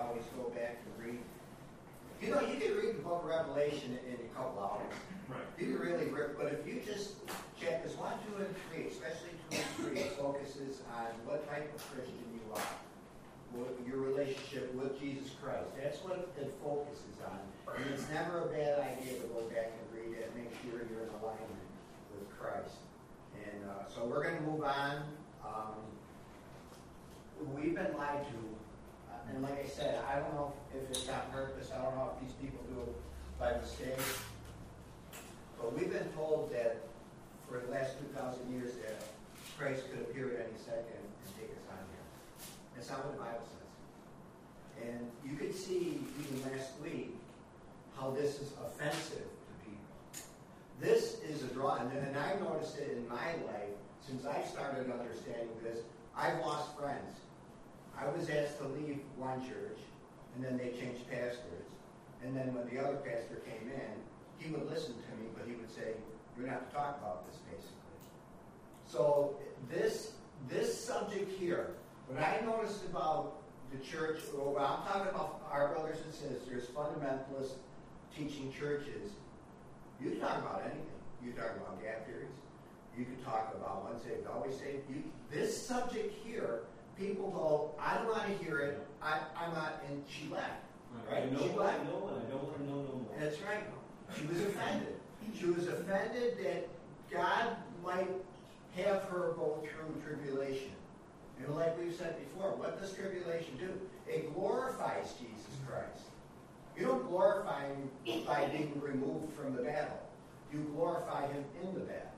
always go back and read. You know, you can read the book of Revelation in a couple hours. Right. You can really read, but if you just check this 1, 2, and 3, especially 2 and 3, focuses on what type of Christian you are, your relationship with Jesus Christ. That's what it focuses on. And it's never a bad idea to go back and read it and make sure you're in alignment with Christ. And so we're going to move on. We've been lied to. And like I said, I don't know if it's on purpose. I don't know if these people do it by mistake. But we've been told that for the last 2,000 years that Christ could appear at any second and take us on here. That's not what the Bible says. And you could see even last week how this is offensive to people. This is a draw, and I've noticed it in my life since I started understanding this. I've lost friends. I was asked to leave one church, and then they changed pastors. And then when the other pastor came in, he would listen to me, but he would say, "You're not to talk about this," basically. So this subject here, what I noticed about the church, well, I'm talking about our brothers and sisters, fundamentalist teaching churches, you can talk about anything. You can talk about gap theories. You can talk about once saved, always saved. This subject here, people go, "I don't want to hear it. I'm not," and she left. Right? I know She what I left. know, and I don't want to know no more. That's right. She was offended. She was offended that God might have her go through tribulation. And like we've said before, what does tribulation do? It glorifies Jesus Christ. You don't glorify him by being removed from the battle. You glorify him in the battle.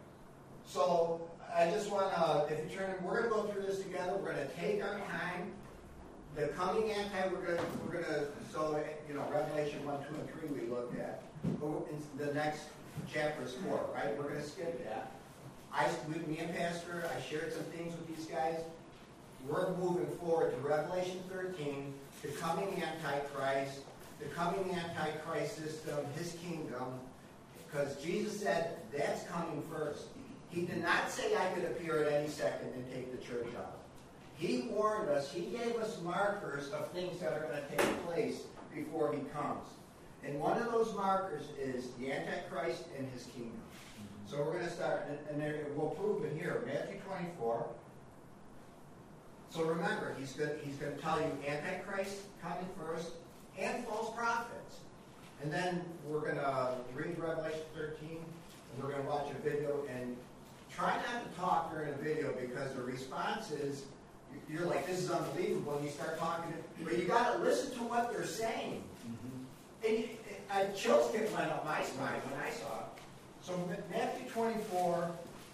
So I just want to, if you turn, we're going to go through this together. We're going to take our time. The coming anti, we're going to, so, Revelation 1, 2, and 3 we looked at. The next chapter is 4, right? We're going to skip that. Me and Pastor, I shared some things with these guys. We're moving forward to Revelation 13, the coming Antichrist, the coming Antichrist system, his kingdom, because Jesus said that's coming first. He did not say I could appear at any second and take the church out. He warned us, he gave us markers of things that are going to take place before he comes. And one of those markers is the Antichrist and his kingdom. So we're going to start, and we'll prove it here, Matthew 24. So remember, he's going to tell you Antichrist coming first and false prophets. And then we're going to read Revelation 13, and we're going to watch a video. And try not to talk during a video because the response is, you're like, this is unbelievable, and you start talking. But you got to listen to what they're saying. Mm-hmm. And chills went up my spine when I saw it. So Matthew 24,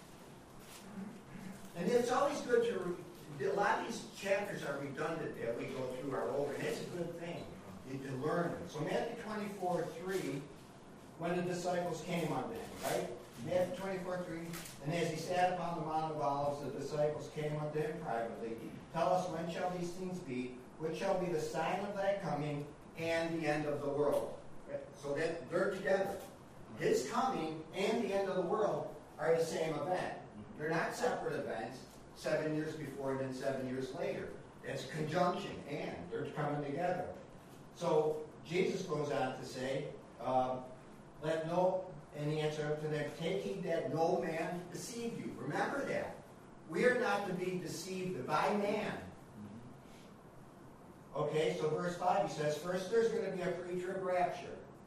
and it's always good to, a lot of these chapters are redundant that we go through our over, and it's a good thing to learn them. So Matthew 24, 3, when the disciples came unto him, right? Matthew 24, 3, and as he sat upon the Mount of Olives, the disciples came unto him privately. Tell us, when shall these things be? What shall be the sign of thy coming and the end of the world? Right? So that they're together. His coming and the end of the world are the same event. They're not separate events, 7 years before and then 7 years later. It's a conjunction, and they're coming together. So Jesus goes on to say, and he answered to them, take heed that no man deceive you. Remember that. We are not to be deceived by man. Okay, so verse 5, he says, first there's going to be a pre-trib rapture.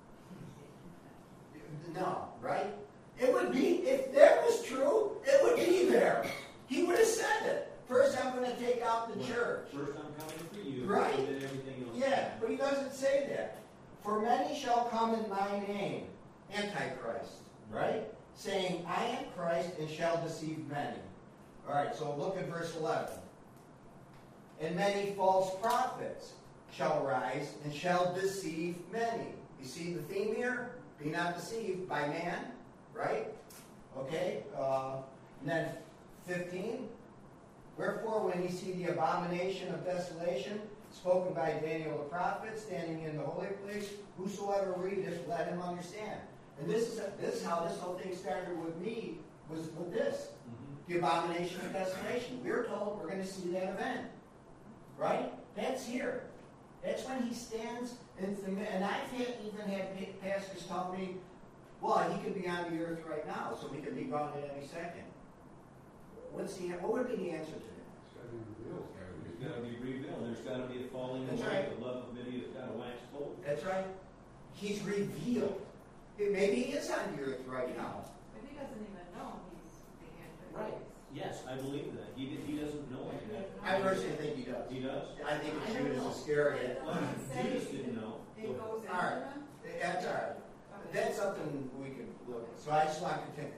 No, right? It would be, if that was true, it would be there. He would have said it. First I'm going to take out the church. First I'm coming for you. Right. And then everything else. Yeah, but he doesn't say that. For many shall come in my name, Antichrist, right? Saying, I am Christ, and shall deceive many. All right, so look at verse 11. And many false prophets shall rise and shall deceive many. You see the theme here? Be not deceived by man, right? Okay, and then 15. Wherefore, when ye see the abomination of desolation, spoken by Daniel the prophet, standing in the holy place, whosoever readeth, let him understand. And this is how this whole thing started with me, was with this. Mm-hmm. The abomination of desolation. We were told we're going to see that event. Right? That's here. That's when he stands, and I've even had pastors tell me, well, he could be on the earth right now, so we could be gone at any second. What would be the answer to that? It's got to be revealed. There's got to be a falling That's away. right. The love of many has got to wax cold. That's right. He's revealed. Maybe he is on the earth right now. But he doesn't even know he's the Antichrist. Right. Yes, I believe that. He doesn't know it yet. I personally think he does. He does? I think it's Judas Iscariot. Well, Judas didn't know. It goes into All right. them? That's all right. That's something we could look at. So I just want to continue.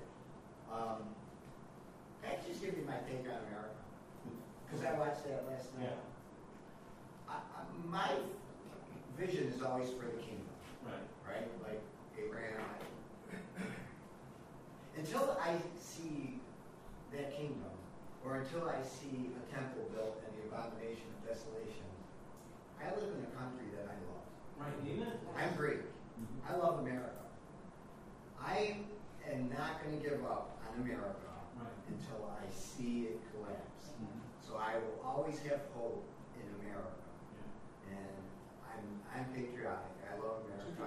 Can I just give you my take on America? Because I watched that last night. Yeah. My vision is always for the kingdom, Right. right? Like Abraham. Until I see that kingdom, or until I see a temple built and the abomination of desolation, I live in a country that I love. Right. Amen. I'm Greek. Mhm. I love America. I am not going to give up on America Right. until I see it collapse. Mhm. So I will always have hope in America. Yeah. And I'm patriotic. I love America.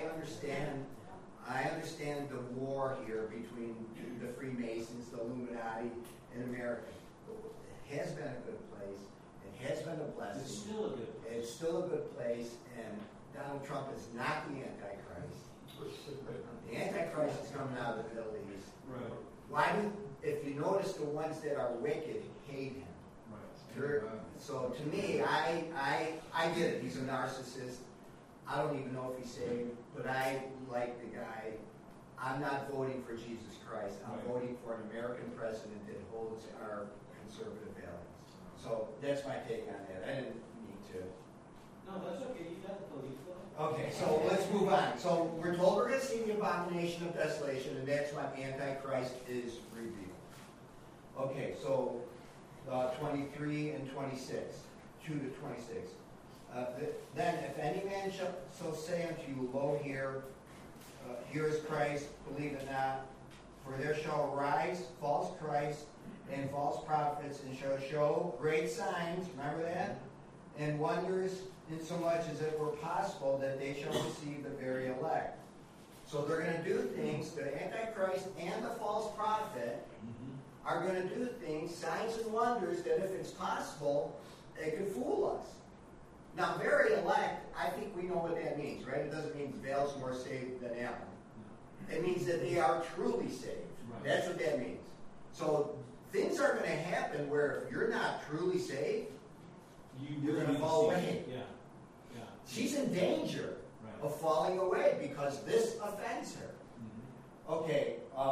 I understand the war here between the Freemasons, the Illuminati, and America. It has been a good place. It has been a blessing. It's still a good place. It's still a good place, and Donald Trump is not the Antichrist. The Antichrist is coming out of the Middle East. Right. If you notice, the ones that are wicked hate him. Right. So to me, I get it. He's a narcissist. I don't even know if he's saved, but I like the guy. I'm not voting for Jesus Christ. I'm Right. voting for an American president that holds our conservative values. So that's my take on that. I didn't need to. No, that's okay. You got the podium. Okay, so let's move on. So we're told we're going to see the abomination of desolation, and that's when Antichrist is revealed. Okay, so 23 and 26, 2 to 26. Then, if any man shall so say unto you, Lo, here is Christ, believe it not. For there shall arise false Christs and false prophets, and shall show great signs, remember that? And wonders, insomuch as it were possible that they shall deceive the very elect. So they're going to do things, the Antichrist and the false prophet are going to do things, signs and wonders, that if it's possible, they could fool us. Now, very elect, I think we know what that means, right? It doesn't mean Vale's more saved than Alan. It means that they are truly saved. Right. That's what that means. So things are going to happen where if you're not truly saved, you're going to fall away. Yeah. Yeah. She's in danger Right. of falling away because this offends her. Mhm. Okay.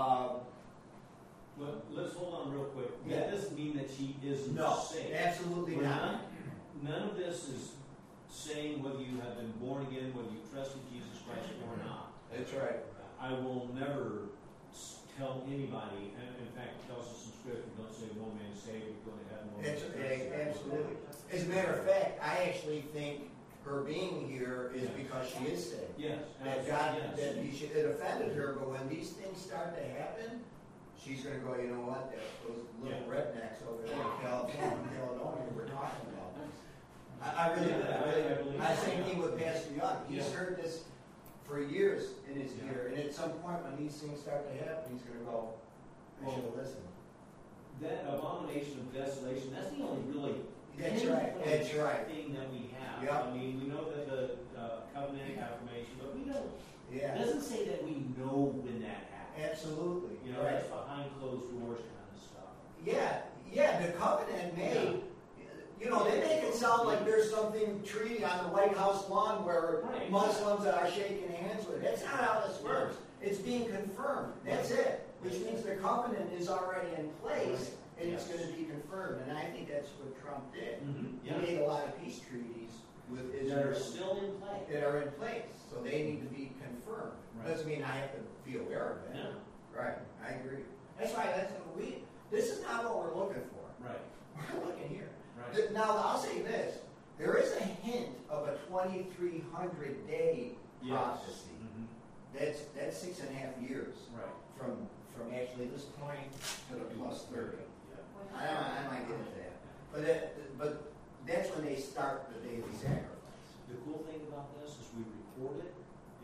Well, let's hold on real quick. Yeah. That doesn't mean that she isn't No, saved. absolutely not. None of this is saying whether you have been born again, whether you trust in Jesus Christ or not. That's right. I will never tell anybody, and in fact, it tells us in Scripture, don't say one man saved, you're going to have one man Absolutely. As a matter of fact, I actually think her being here is because she is saved. Yes. That God, yes. it offended her, but when these things start to happen, she's going to go, you know what, those little rednecks over there in California, we're talking about this. I really believe I so. same thing with Pastor Young. He's Yeah. heard this for years in his Yeah. ear, and at some point when these things start to happen, he's going to go, I should have listened. That abomination of desolation, that's the only really That's right. That's right. thing that we have. Yeah. I mean, we know that the covenant affirmation, but we don't. It Yeah. doesn't say that we know when that happened. Absolutely. You know, Right. that's behind closed doors kind of stuff. Yeah, the covenant made, you know, they make it sound like there's something treaty on the White House lawn where Right. Muslims are shaking hands with. That's not how this works. It's being confirmed. That's it. Which means the covenant is already in place and it's Yes. going to be confirmed. And I think that's what Trump did. Mm-hmm. He made a lot of peace treaties with That are Israel still in play. that are in place. So they need to be confirmed. Right. Doesn't mean I have to be aware of it. Yeah. Right. I agree. That's why this is not what we're looking for. Right. We're looking here. Right. Now, I'll say this. There is a hint of a 2,300-day prophecy. Mm-hmm. That's 6.5 years Right. from actually this point to the plus 30. Yeah. I might get into that. But that's when they start the daily sacrifice.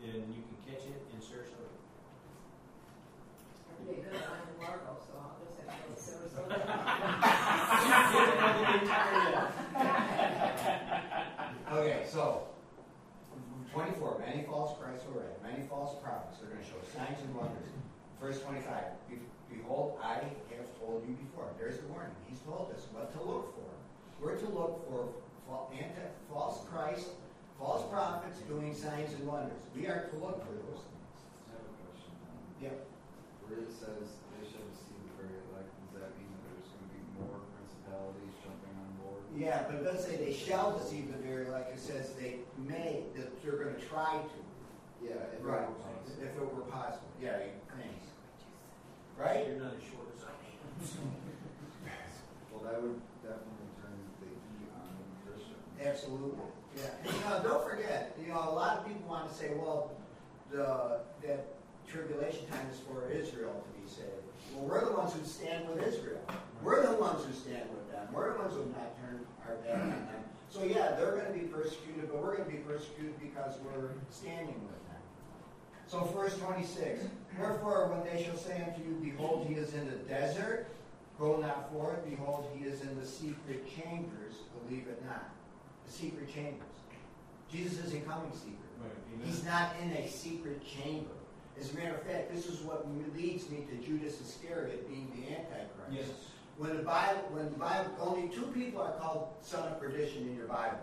and you can catch it in Sarasota. It'd be a good one in Largo, so I'll just have to go to Sarasota. Okay, so 24, many false Christs will rise, many false prophets are going to show signs and wonders. Verse 25, behold, I have told you before. There's the warning. He's told us what to look for. We're to look for false Christ, false prophets doing signs and wonders. We are to look for those things. I have a question. Yep. Where it says they shall receive the very elect, does that mean that there's going to be more principalities jumping on board? Yeah, but it doesn't say they shall deceive the very elect. It says they may, that they're going to try to. Yeah, if Right. it were possible. If it were possible. Yeah, thanks. Right? You're not as short as I am. Well, that would definitely turn the heat on Christians. Absolutely. Yeah. And, don't forget, a lot of people want to say, well, that tribulation time is for Israel to be saved. Well, we're the ones who stand with Israel. We're the ones who stand with them. We're the ones who have not turned our back on them. So yeah, they're going to be persecuted, but we're going to be persecuted because we're standing with them. So verse 26, wherefore when they shall say unto you, behold, he is in the desert, go not forth, behold, he is in the secret chambers, believe it not. The secret chambers. Jesus isn't coming secret. Right, amen. He's not in a secret chamber. As a matter of fact, this is what leads me to Judas Iscariot being the Antichrist. Yes. When the Bible, only two people are called son of perdition in your Bible.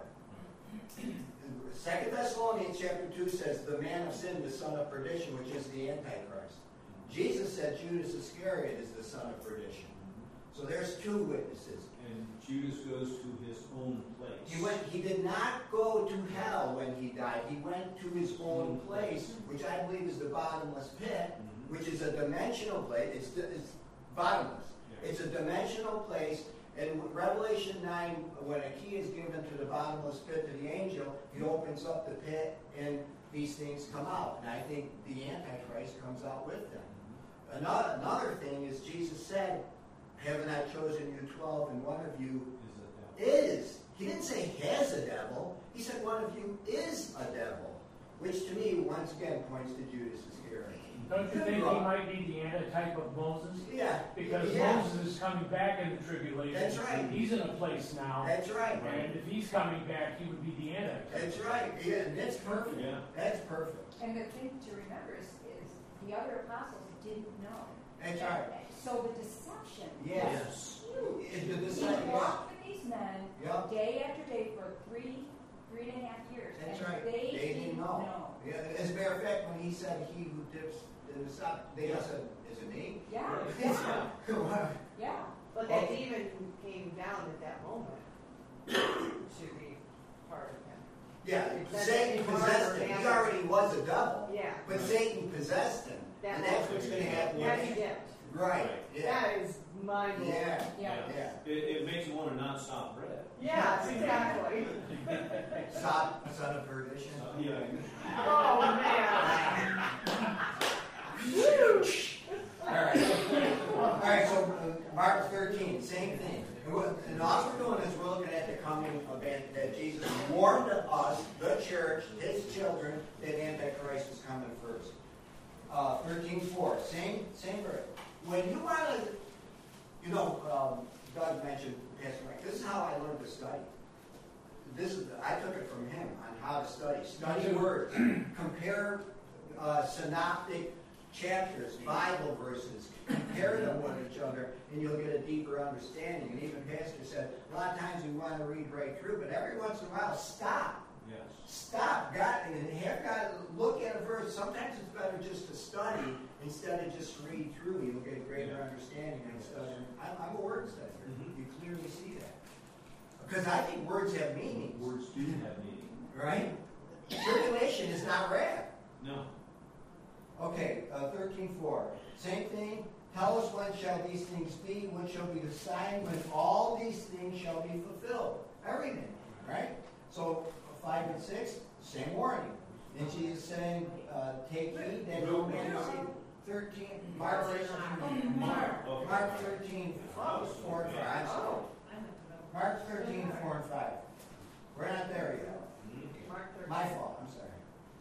2 Thessalonians chapter 2 says, the man of sin, the son of perdition, which is the Antichrist. Jesus said Judas Iscariot is the son of perdition. So there's two witnesses. And Judas goes to his own place. He did not go to hell when he died. He went to his own place, which I believe is the bottomless pit, which is a dimensional place. It's bottomless. Yeah. It's a dimensional place. And Revelation 9, when a key is given to the bottomless pit to the angel, he opens up the pit and these things come out. And I think the Antichrist comes out with them. Another thing is Jesus said, haven't I chosen you 12 and one of you is. He didn't say has a devil. He said one of you is a devil. Which to me, once again, points to Judas Iscariot. Don't you think he might be the antitype of Moses? Yeah. Because yeah. Moses is coming back in the tribulation. That's right. He's in a place now. That's right. And if he's coming back, he would be the antitype. That's right. Yeah, and that's perfect. Yeah. That's perfect. And the thing to remember is the other apostles didn't know. That's right. So the deception Yes. was huge. The He disciples. walked with these men Yep. day after day for three and a half years. That's and right. They didn't know. Yeah. As a matter of fact, when he said he who dips in the sop, they all said, is it me? Yeah. Yeah. Yeah. But that demon came down at that moment to be part of him. Yeah, That's Satan part possessed of him. He answer. already was a devil. Yeah. But Satan possessed him. And that's what's going to happen. That's it. Right. Yeah. That is mind-blowing. Yeah. Yeah. Yeah. It makes you want to not stop bread. Yes, exactly. Son of perdition. Yeah. Oh, man. All right, so Mark 13, same thing. And all we're doing is we're looking at the coming event that Jesus warned us, the church, his children, that Antichrist is coming first. 13:4, same verse. When you want to, Doug mentioned Pastor Mike. This is how I learned to study. I took it from him on how to study. Study words. Compare synoptic chapters, Bible verses. Compare them with each other, and you'll get a deeper understanding. And even Pastor said, a lot of times we want to read right through, but every once in a while, stop. Yes. Stop. Have God look at a verse. Sometimes it's better just to study instead of just read through. You'll get a greater understanding and study. I'm a word studier. Mm-hmm. You clearly see that. Because I think words have meaning. Words do have meaning. Right? Tribulation is not wrath. No. Okay, 13:4. Same thing. Tell us when shall these things be? What shall be the sign when all these things shall be fulfilled? Everything. Right? So 5 and 6, same warning. And Jesus saying, take heed that no man see. 13, Mark 13, Mark 13, 4 and 5. I'm sorry. Mark 13, 4 and 5. We're not there yet. Mark 13. My fault, I'm sorry.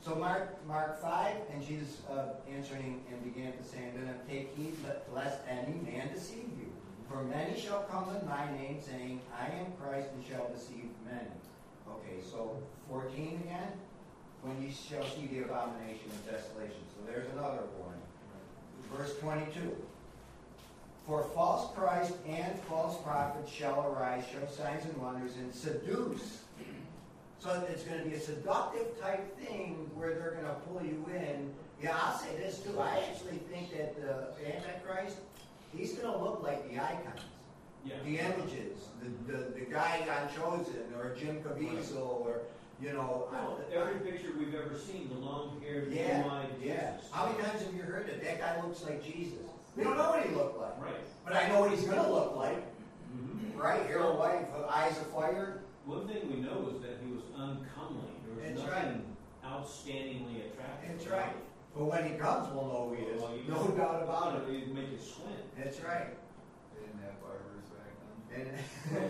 So Mark 5, and Jesus answering and began to say unto them, take heed lest any man deceive you. For many shall come in my name, saying, I am Christ, and shall deceive many. Okay, so 14 again. When you shall see the abomination of desolation. So there's another warning. Verse 22. For false Christ and false prophets shall arise, show signs and wonders, and seduce. So it's going to be a seductive type thing where they're going to pull you in. Yeah, I'll say this too. I actually think that the Antichrist, he's going to look like the icons. Yeah. The images, the guy on Chosen, or Jim Caviezel, or, you know. Well, every picture we've ever seen, the long-haired, Yeah, blue-eyed yeah. Jesus. How many times have you heard that guy looks like Jesus? We don't know what he looked like. Right. But I know what he's going to look like. Mm-hmm. Right? Hair white, eyes of fire. One thing we know is that he was uncomely. There was That's nothing outstandingly attractive. That's right. But when he comes, we'll know who he is. Well, you No know, doubt about it. It'd make you squint. That's right. They didn't have barbers back then. And,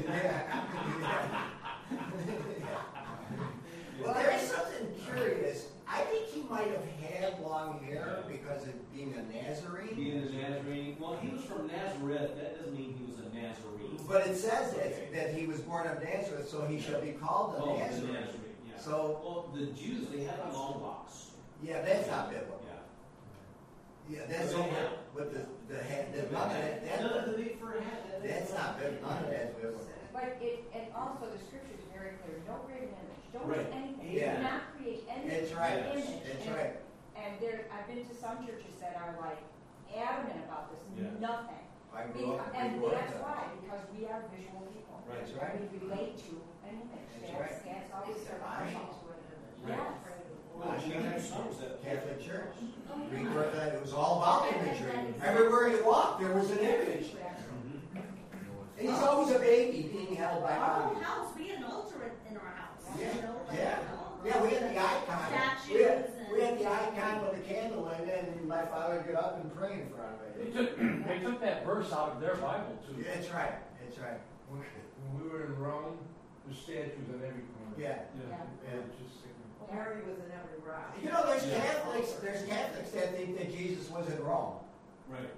well, there is something curious. I think he might have had long hair because of being a Nazarene. Being a Nazarene. Well, he was from Nazareth. That doesn't mean he was a Nazarene. But it says that he was born of Nazareth, so he shall be called a Oh, the Nazarene. Nazarene, yeah. So, Well, the Jews, they had long locks. yeah, that's not biblical. Yeah. Yeah, that's But they over. have- But the none of that, None of the need for a hat. that's not biblical. None of that's biblical. But and also the scripture is very clear, no graven image, don't Right. make anything, Yeah. do not create any That's right. image. That's And- right. And I've been to some churches that are like adamant about this, Yeah. nothing. I grew up. And grew up that's that. why, because we are visual people. Right. That's right. We relate to an image, That's that's right. always their Right. emotions. Right. Yes. Well, we have songs that. Catholic Church. We grew up, it was all about imagery. Everywhere you walked, there was an image. Mhm. And he's always a baby being held by Our whole mommy. house, we had an altar in our house. Yeah, You know, like, yeah. you know, Yeah, we had the icon. Statues We had and- the icon with the candle in it, and my father would get up and pray in front of it. They took that verse out of their Bible too. Yeah, that's right. That's right. When we were in Rome, there's statues on every corner. Yeah. Yeah. Yeah. Just sickening. Mary was in every rock. You know, there's Catholics that think that Jesus was in Rome. Right.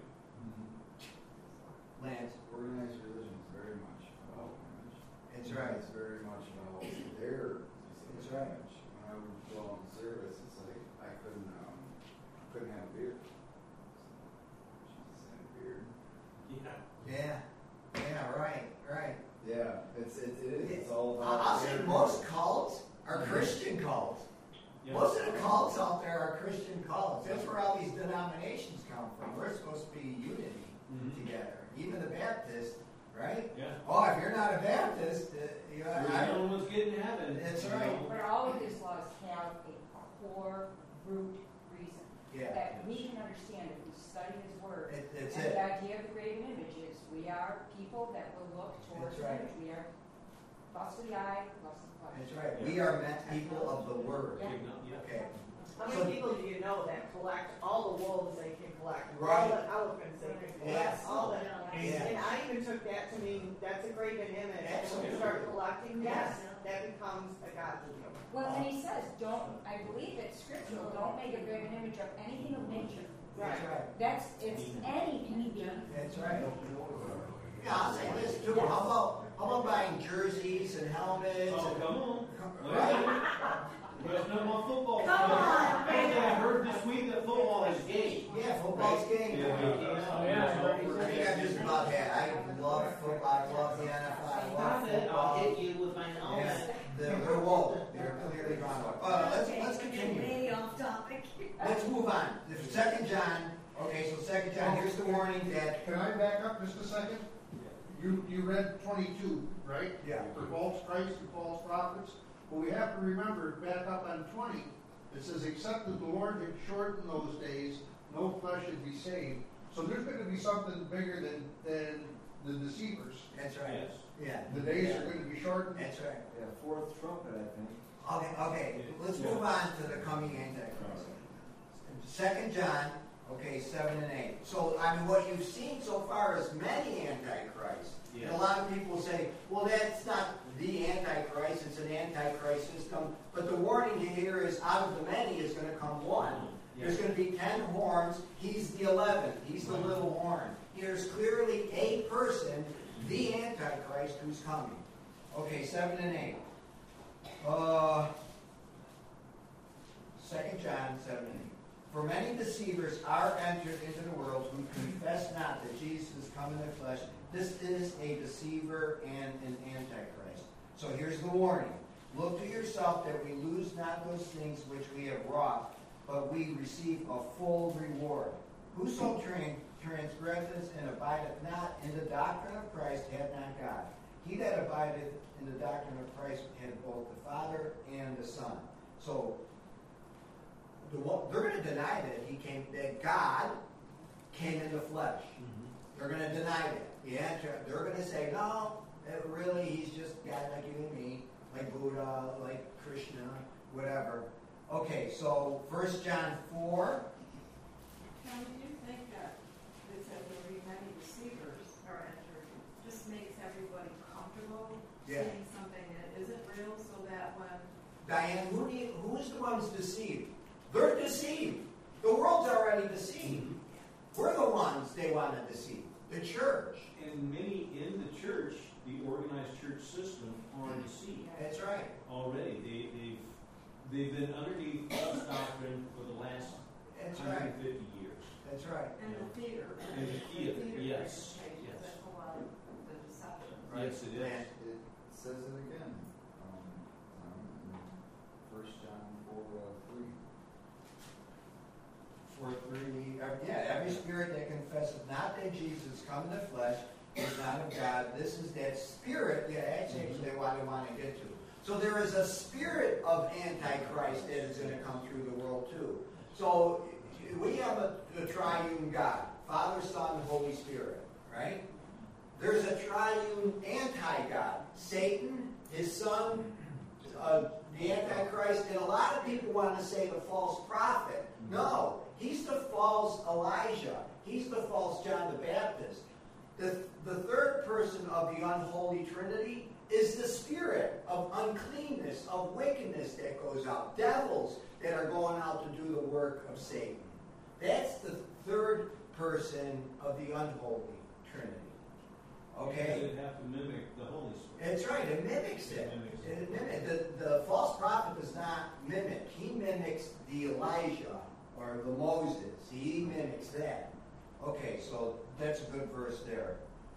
Lance. Organized religion is very much about image. That's right. It's very much about their That's specific right. image. When I would go on service, it's like I couldn't have a beard. Jesus had a beard. Yeah. Yeah, right. Yeah, it is. It's all about. I'll say most cults are Christian cults. Yeah. Most of the cults out there are Christian cults. That's where all these denominations come from. We're supposed to be unity Mhm. together. Even the Baptists, right? Yeah. Oh, if you're not a Baptist, You're the only ones getting to heaven. That's you right. know. But all of his laws have a core root reason yeah, that we can understand if we study his word. that's And it. the idea of the graven image is we are people that will look towards That's the right. image. We are lust of the eye, lust of the flesh. That's right. We are meant people of the Word. Yeah. Yeah. Okay. How So- many people do you know that collect all the wolves they can collect? Right. All the elephants they can Yes. collect? All the, Yeah. and I even took that to mean that's a graven image. And when you start collecting that, that becomes a god to you. Well, and he says, I believe it's scriptural, don't make a graven image of anything of nature. That's right. It's any being. That's right. Yeah, I'll say this too. How about buying jerseys and helmets? Oh, and, come on. Right? There's no more football. Come on, Hey, I heard this week that football is gay. Yeah, football's game. Yeah, we can't. Oh, yeah. I think I'm just about that. I love football. I love the NFL. I love football. you with my Yeah, they're woke. They're clearly gone woke. Let's continue. Way off topic. Let's move on. The 2 John. Okay, so 2 John. Here's the warning that. Can I back up just a second? You read 22, right? Yeah. For false Christ and false prophets. But we have to remember, back up on 20, it says, except that the Lord had shortened those days, no flesh should be saved. So there's going to be something bigger than the deceivers. That's right. Yes. Yeah. The days are going to be shortened. That's right. Yeah, fourth trumpet, I think. Okay. Let's move on to the coming Antichrist. 2 John. Okay, 7 and 8. So, I mean, what you've seen so far is many antichrists. Yeah. And a lot of people say, well, that's not the antichrist, it's an antichrist system. But the warning here is out of the many is going to come one. Yeah. There's going to be 10 horns. He's the 11th. He's the little horn. Here's clearly a person, the antichrist, who's coming. Okay, 7 and 8. 2 John 7 and 8. For many deceivers are entered into the world who confess not that Jesus is come in the flesh. This is a deceiver and an antichrist. So here's the warning. Look to yourself that we lose not those things which we have wrought, but we receive a full reward. Whoso transgresseth and abideth not in the doctrine of Christ hath not God. He that abideth in the doctrine of Christ hath both the Father and the Son. So they're going to deny that God came in the flesh. They're going to deny that. They're going to say, no, really, he's just God like you and me, like Buddha, like Krishna, whatever. Okay, so 1 John 4. Now, do you think that it says there will be many deceivers are entered just makes everybody comfortable saying something that isn't real so that when... Diane, who is the ones deceived? They're deceived. The world's already deceived. We're the ones they want to deceive. The church. And many in the church, the organized church system, are deceived. That's right. Already. They've been underneath false doctrine for the last That's 150 right. years. That's right. And the theater. And the theater, yes. Yes. Yes. That's a lot of the deception. Yes, it is. It says it again. In 1 John 4:3. 4:3. Every spirit that confesseth not that Jesus come in the flesh is not of God. This is that spirit. That's actually what I want to get to. So there is a spirit of Antichrist that is going to come through the world too. So we have a triune God, Father, Son, and Holy Spirit, right? There's a triune anti-God, Satan, his son, the Antichrist, and a lot of people want to say the false prophet. No, he's the false Elijah. He's the false John the Baptist. The third person of the unholy Trinity is the spirit of uncleanness, of wickedness that goes out. Devils that are going out to do the work of Satan. That's the third person of the unholy Trinity. Okay? Because it have to mimic the Holy Spirit. That's right, it mimics it. It mimics. The false prophet does not mimic. He mimics the Elijah or the Moses. He mimics that. Okay, so that's a good verse there.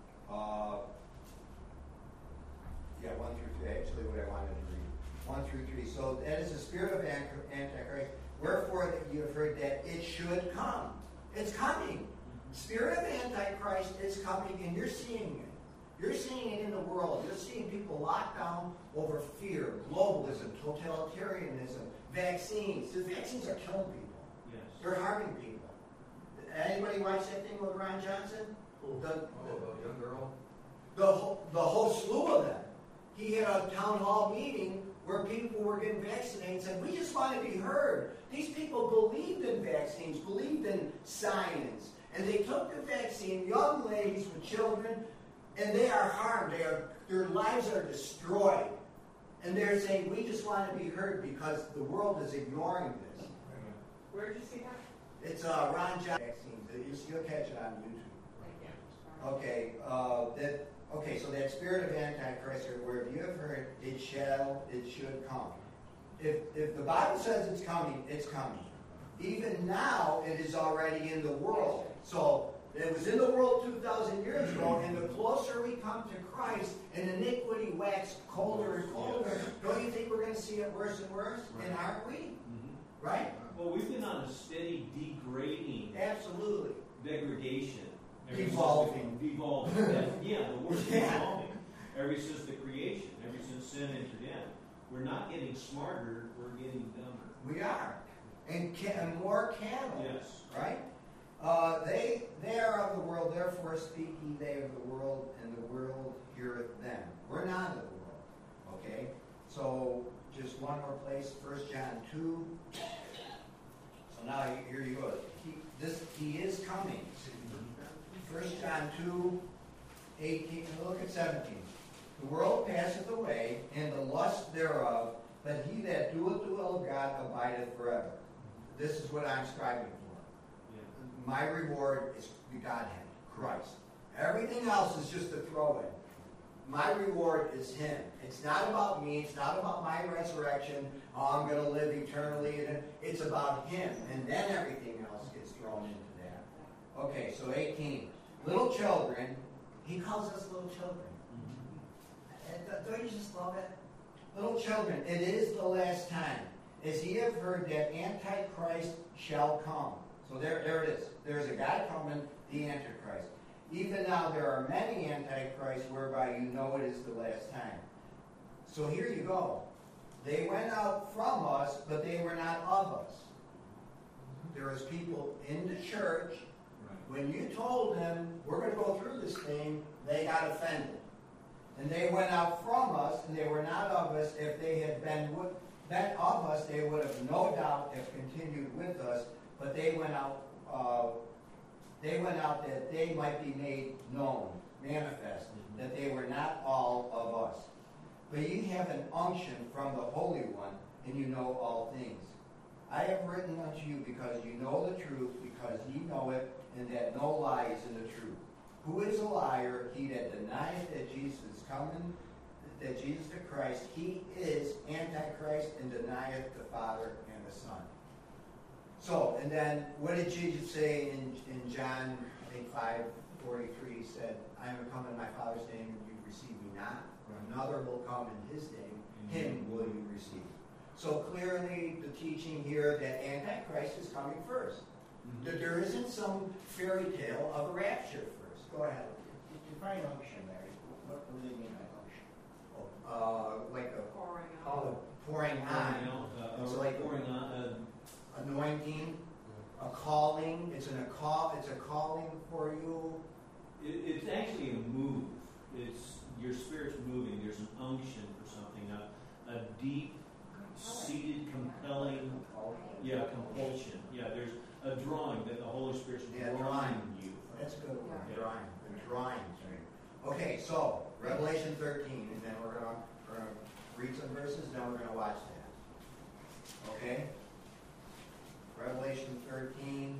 1 through 3, actually what I wanted to read. 1 through 3. So that is the spirit of Antichrist. Wherefore that you have heard that it should come. It's coming. Spirit of Antichrist is coming, and you're seeing it. You're seeing it in the world. You're seeing people locked down over fear, globalism, totalitarianism, vaccines. The vaccines are killing people. Yes. They're harming people. Anybody watch that thing with Ron Johnson? The young girl? the whole slew of them. He had a town hall meeting where people were getting vaccinated and said, we just want to be heard. These people believed in vaccines, believed in science. And they took the vaccine, young ladies with children, and they are harmed. Their lives are destroyed. And they're saying, we just want to be heard because the world is ignoring this. Where did you see that? It's Ron Johnson vaccines. You'll catch it on YouTube. Okay, so that spirit of Antichrist, or where you have heard, it should come. If the Bible says it's coming, it's coming. Even now, it is already in the world. So it was in the world 2,000 years ago, and the closer we come to Christ, and iniquity waxed colder and colder, don't you think we're going to see it worse and worse? Right. And aren't we? Mm-hmm. Right? Well, we've been on a steady degrading Absolutely. degradation. Evolving. Evolving. Yeah, the word is evolving. Ever since the creation, ever since sin entered in. We're not getting smarter, we're getting dumber. We are. And more cattle. Yes. Right? They are of the world, therefore speak ye they of the world, and the world heareth them. We're not of the world. Okay? So, just one more place, 1 John 2. So now here you go. He is coming. 1 John 2:18. Look at 17. The world passeth away, and the lust thereof, but he that doeth the will of God abideth forever. This is what I'm striving for. My reward is the Godhead, Christ. Everything else is just a throw-in. My reward is Him. It's not about me. It's not about my resurrection. Oh, I'm going to live eternally. It's about Him. And then everything else gets thrown into that. Okay, so 18. Little children. He calls us little children. Don't you just love it? Little children, it is the last time. As ye have heard that Antichrist shall come. So there it is. There's a guy coming, the Antichrist. Even now there are many Antichrists whereby you know it is the last time. So here you go. They went out from us, but they were not of us. There was people in the church. When you told them, we're going to go through this thing, they got offended. And they went out from us, and they were not of us. If they had been of us, they would have no doubt have continued with us. But they went out. That they might be made known, manifest, that they were not all of us. But ye have an unction from the Holy One, and you know all things. I have written unto you because you know the truth, because ye know it, and that no lie is in the truth. Who is a liar? He that denieth that Jesus is coming, that Jesus the Christ, he is Antichrist, and denieth the Father and the Son. So, and then, what did Jesus say in John, I think 5:43? He said, I am come in my Father's name, and you receive me not. Another will come in his name, him will you receive. So clearly, the teaching here that Antichrist is coming first. That there isn't some fairy tale of a rapture first. Go ahead. Define unction, Mary. What do they mean by unction? Like a Pouring on. pouring on. It's like pouring on. Anointing, a calling. It's a calling for you. It's actually a move. It's your spirit's moving. There's an unction for something, a deep, seated, compelling, compulsion. Yeah, there's a drawing that the Holy Spirit's drawing you. That's good. Yeah. Drawing. The drawing. Okay, so Revelation 13, and then we're gonna read some verses. Then we're gonna watch that. Okay. Revelation 13.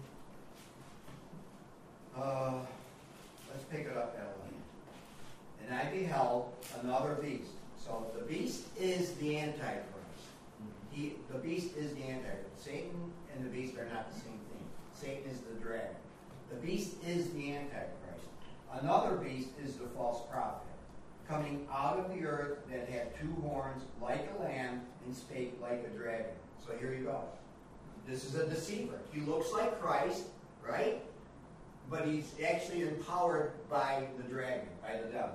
Let's pick it up at 11. And I beheld another beast. So the beast is the Antichrist. The beast is the Antichrist. Satan and the beast are not the same thing. Satan is the dragon. The beast is the Antichrist. Another beast is the false prophet, coming out of the earth, that had two horns like a lamb and spake like a dragon. So here you go. This is a deceiver. He looks like Christ, right? But he's actually empowered by the dragon, by the devil.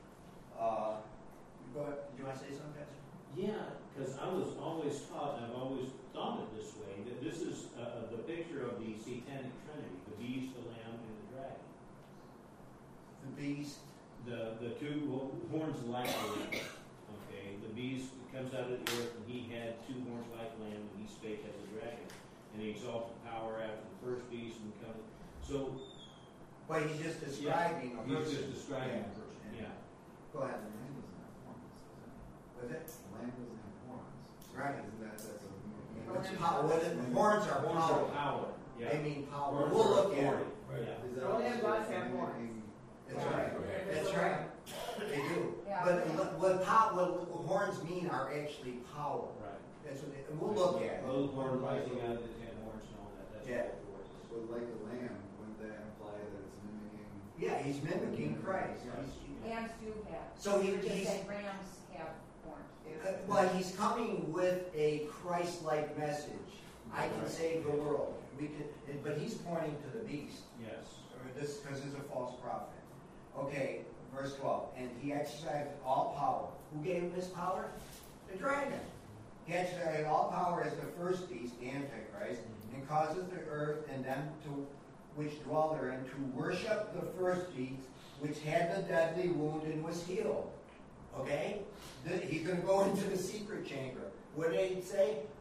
Go ahead. Did you want to say something, Pastor? Yeah, because I was always taught, and I've always thought it this way, that this is the picture of the satanic trinity, the beast, the lamb, and the dragon. The beast. The two horns like a lamb. Okay, the beast comes out of the earth, and he had two horns like a lamb, and he spake as a dragon. And he exalted power after the first beast, and comes. So, but he's just describing a person. He's just describing a person. Yeah. Go ahead. The lamb doesn't have horns, does it? Was it? The lamb doesn't have horns. Right. Isn't that's a... It's power. Horns are Horns power. are power. Yeah. They mean power. Horns We'll are look at authority. it. Yeah. Is The that lamb also does have horns. That's right. That's right. They do. Yeah. But what horns mean are actually power. Right. That's what we'll look at. Little horn rising out of the 10 horns and all that. That's Yeah. all horns. So like a lamb, wouldn't that imply that it's mimicking... Yeah, he's mimicking Christ. Lambs do have. So You just he's said rams have horns. well, he's coming with a Christ-like message. I can save the world. But he's pointing to the beast. Yes. This because he's a false prophet. Okay, verse 12. And he exercised all power. Who gave him this power? The dragon. He exercised all power as the first beast, the Antichrist, and causes the earth and them which dwell therein to worship the first beast, which had the deadly wound and was healed. Okay? He's going to go into the secret chamber. What did he say?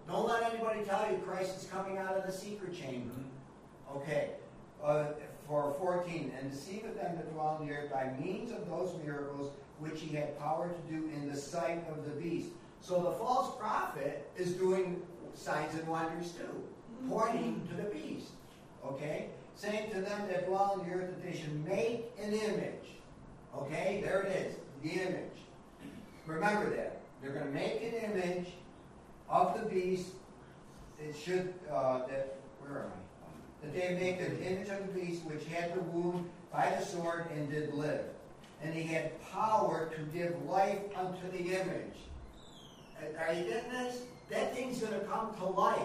Don't let anybody tell you Christ is coming out of the secret chamber. Okay. For 14, and deceiveth them that dwell in the earth by means of those miracles which he had power to do in the sight of the beast. So the false prophet is doing signs and wonders too, pointing to the beast. Okay? Saying to them that dwell in the earth that they should make an image. Okay? There it is, the image. Remember that. They're going to make an image of the beast. It should, where am I? That they make an image of the beast which had the wound by the sword and did live. And he had power to give life unto the image. Are you getting this? That thing's going to come to life.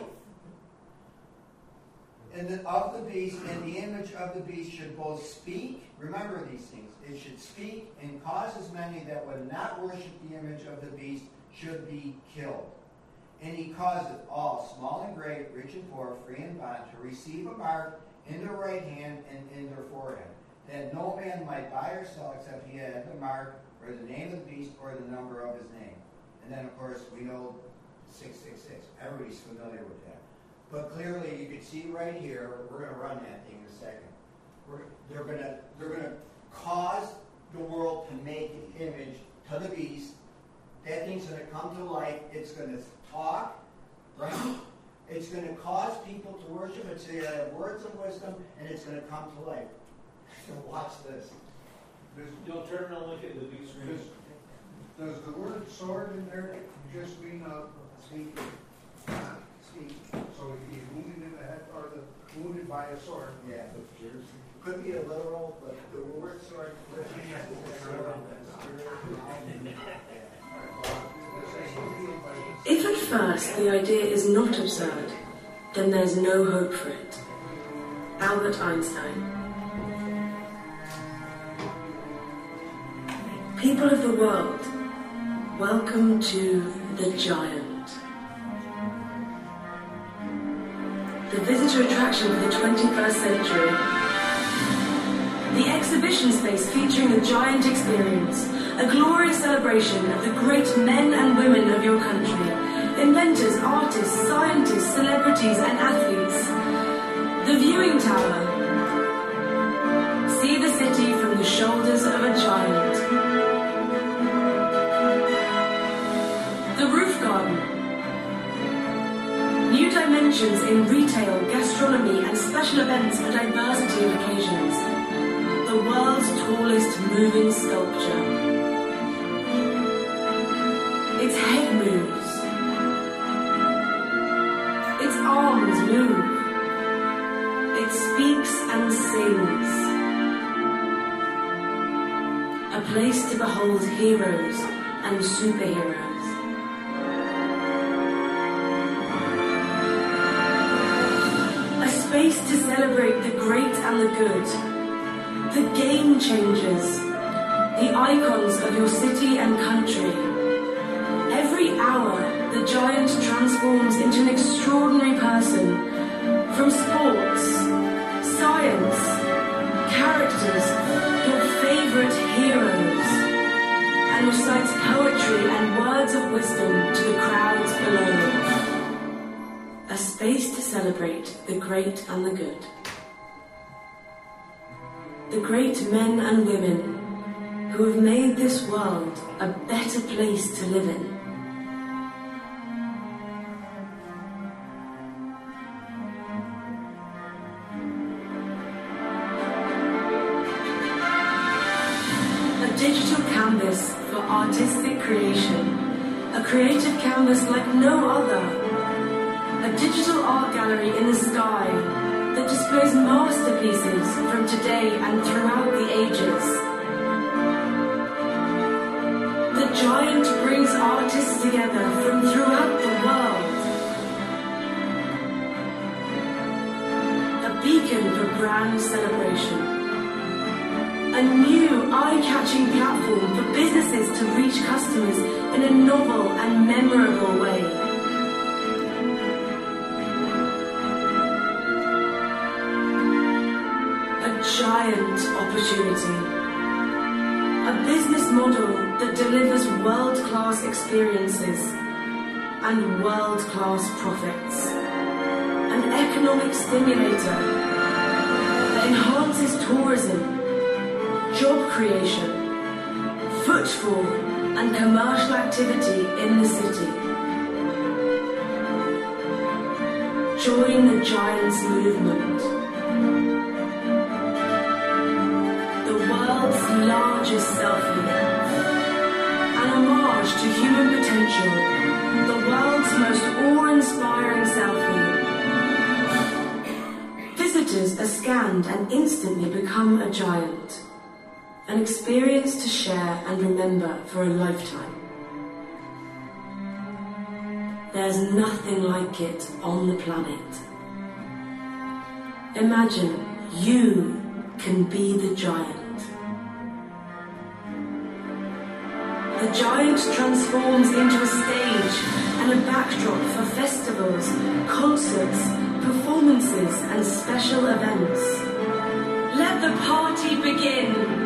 And of the beast, and the image of the beast should both speak. Remember these things. It should speak and cause as many that would not worship the image of the beast should be killed. And he causeth all, small and great, rich and poor, free and bond, to receive a mark in their right hand and in their forehead, that no man might buy or sell except he had the mark, or the name of the beast, or the number of his name. And then, of course, we know 666. Everybody's familiar with that. But clearly, you can see right here, we're going to run that thing in a second. They're going to cause the world to make an image to the beast. That thing's going to come to life. It's going to talk, right? It's going to cause people to worship. It's going to have words of wisdom, and it's going to come to life. So watch this. Don't turn around and look at the big screen. Does the word sword in there just mean speak? So he's wounded in the head, or wounded by a sword. Yeah. Could be a literal, but the word sword. If at first the idea is not absurd, then there's no hope for it. Albert Einstein. People of the world, welcome to The Giant. The visitor attraction for the 21st century. The exhibition space featuring the Giant Experience, a glorious celebration of the great men and women of your country, inventors, artists, scientists, celebrities, and athletes. The viewing tower. See the city from the shoulders of a giant. The roof garden. New dimensions in retail, gastronomy, and special events for diversity of occasions. The world's tallest moving sculpture. Its head moves. Its arms move. It speaks and sings. A place to behold heroes and superheroes. A space to celebrate the great and the good. The game changers, the icons of your city and country. Every hour, the giant transforms into an extraordinary person. From sports, science, characters, your favorite heroes, and recites poetry and words of wisdom to the crowds below. A space to celebrate the great and the good. The great men and women who have made this world a better place to live in. A digital canvas for artistic creation. A creative canvas like no other. A digital art gallery in the sky that displays masterpieces from today and throughout the ages. The Giant brings artists together from throughout the world. A beacon for brand celebration. A new eye-catching platform for businesses to reach customers in a novel and memorable way. Giant opportunity. A business model that delivers world-class experiences. and world-class profits. An economic stimulator that enhances tourism, job creation, footfall and commercial activity in the city. Join the Giants movement. The world's largest selfie. An homage to human potential. The world's most awe-inspiring selfie. Visitors are scanned and instantly become a giant. An experience to share and remember for a lifetime. There's nothing like it on the planet. Imagine you can be the giant. The giant transforms into a stage and a backdrop for festivals, concerts, performances and special events. Let the party begin!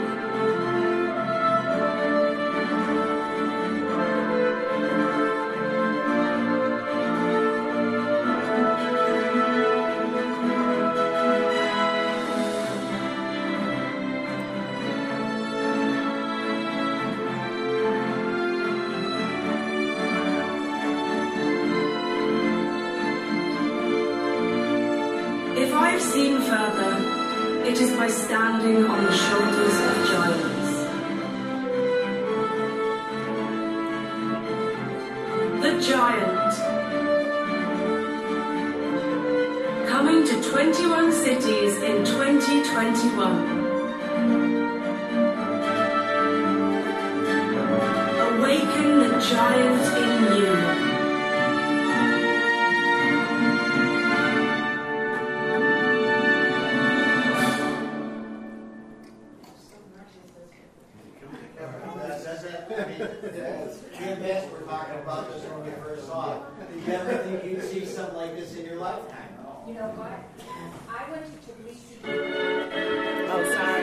If I've seen further, it is by standing on the shoulders of giants. The Giant. Coming to 21 cities in 2021. Awaken the giant in you. Jim Bass, we're talking about this when we first saw it. Did you ever think you'd see something like this in your lifetime? You know what? I went to Tbilisi. Oh, sorry.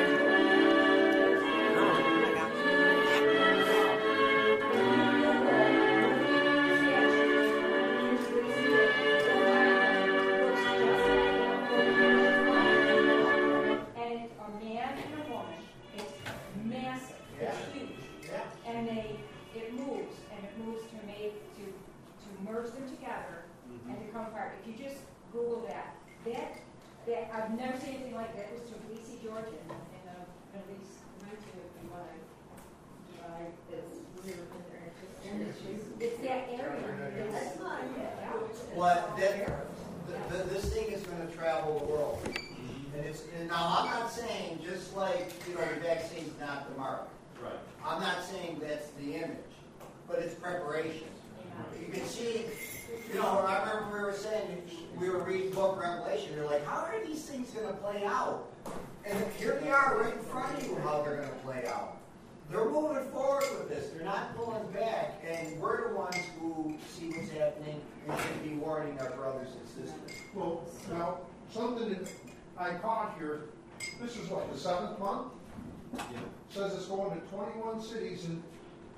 And it's a man and a woman. It's massive. It's huge. And it moves to merge them together and to come apart. If you just Google that I've never seen anything like that. It was Tbilisi, Georgia, in the Middle East. It's that area. This thing is going to travel the world. And now I'm not saying just like the vaccine's not the mark. Right. I'm not saying that's the image, but it's preparation. You can see, I remember we were saying, we were reading book Revelation, you're like, how are these things going to play out? And here they are right in front of you, how they're going to play out. They're moving forward with this. They're not pulling back, and we're the ones who see what's happening and should be warning our brothers and sisters. Well, now, something that I caught here, this is what, the 7th month? Yeah. Says it's going to 21 cities in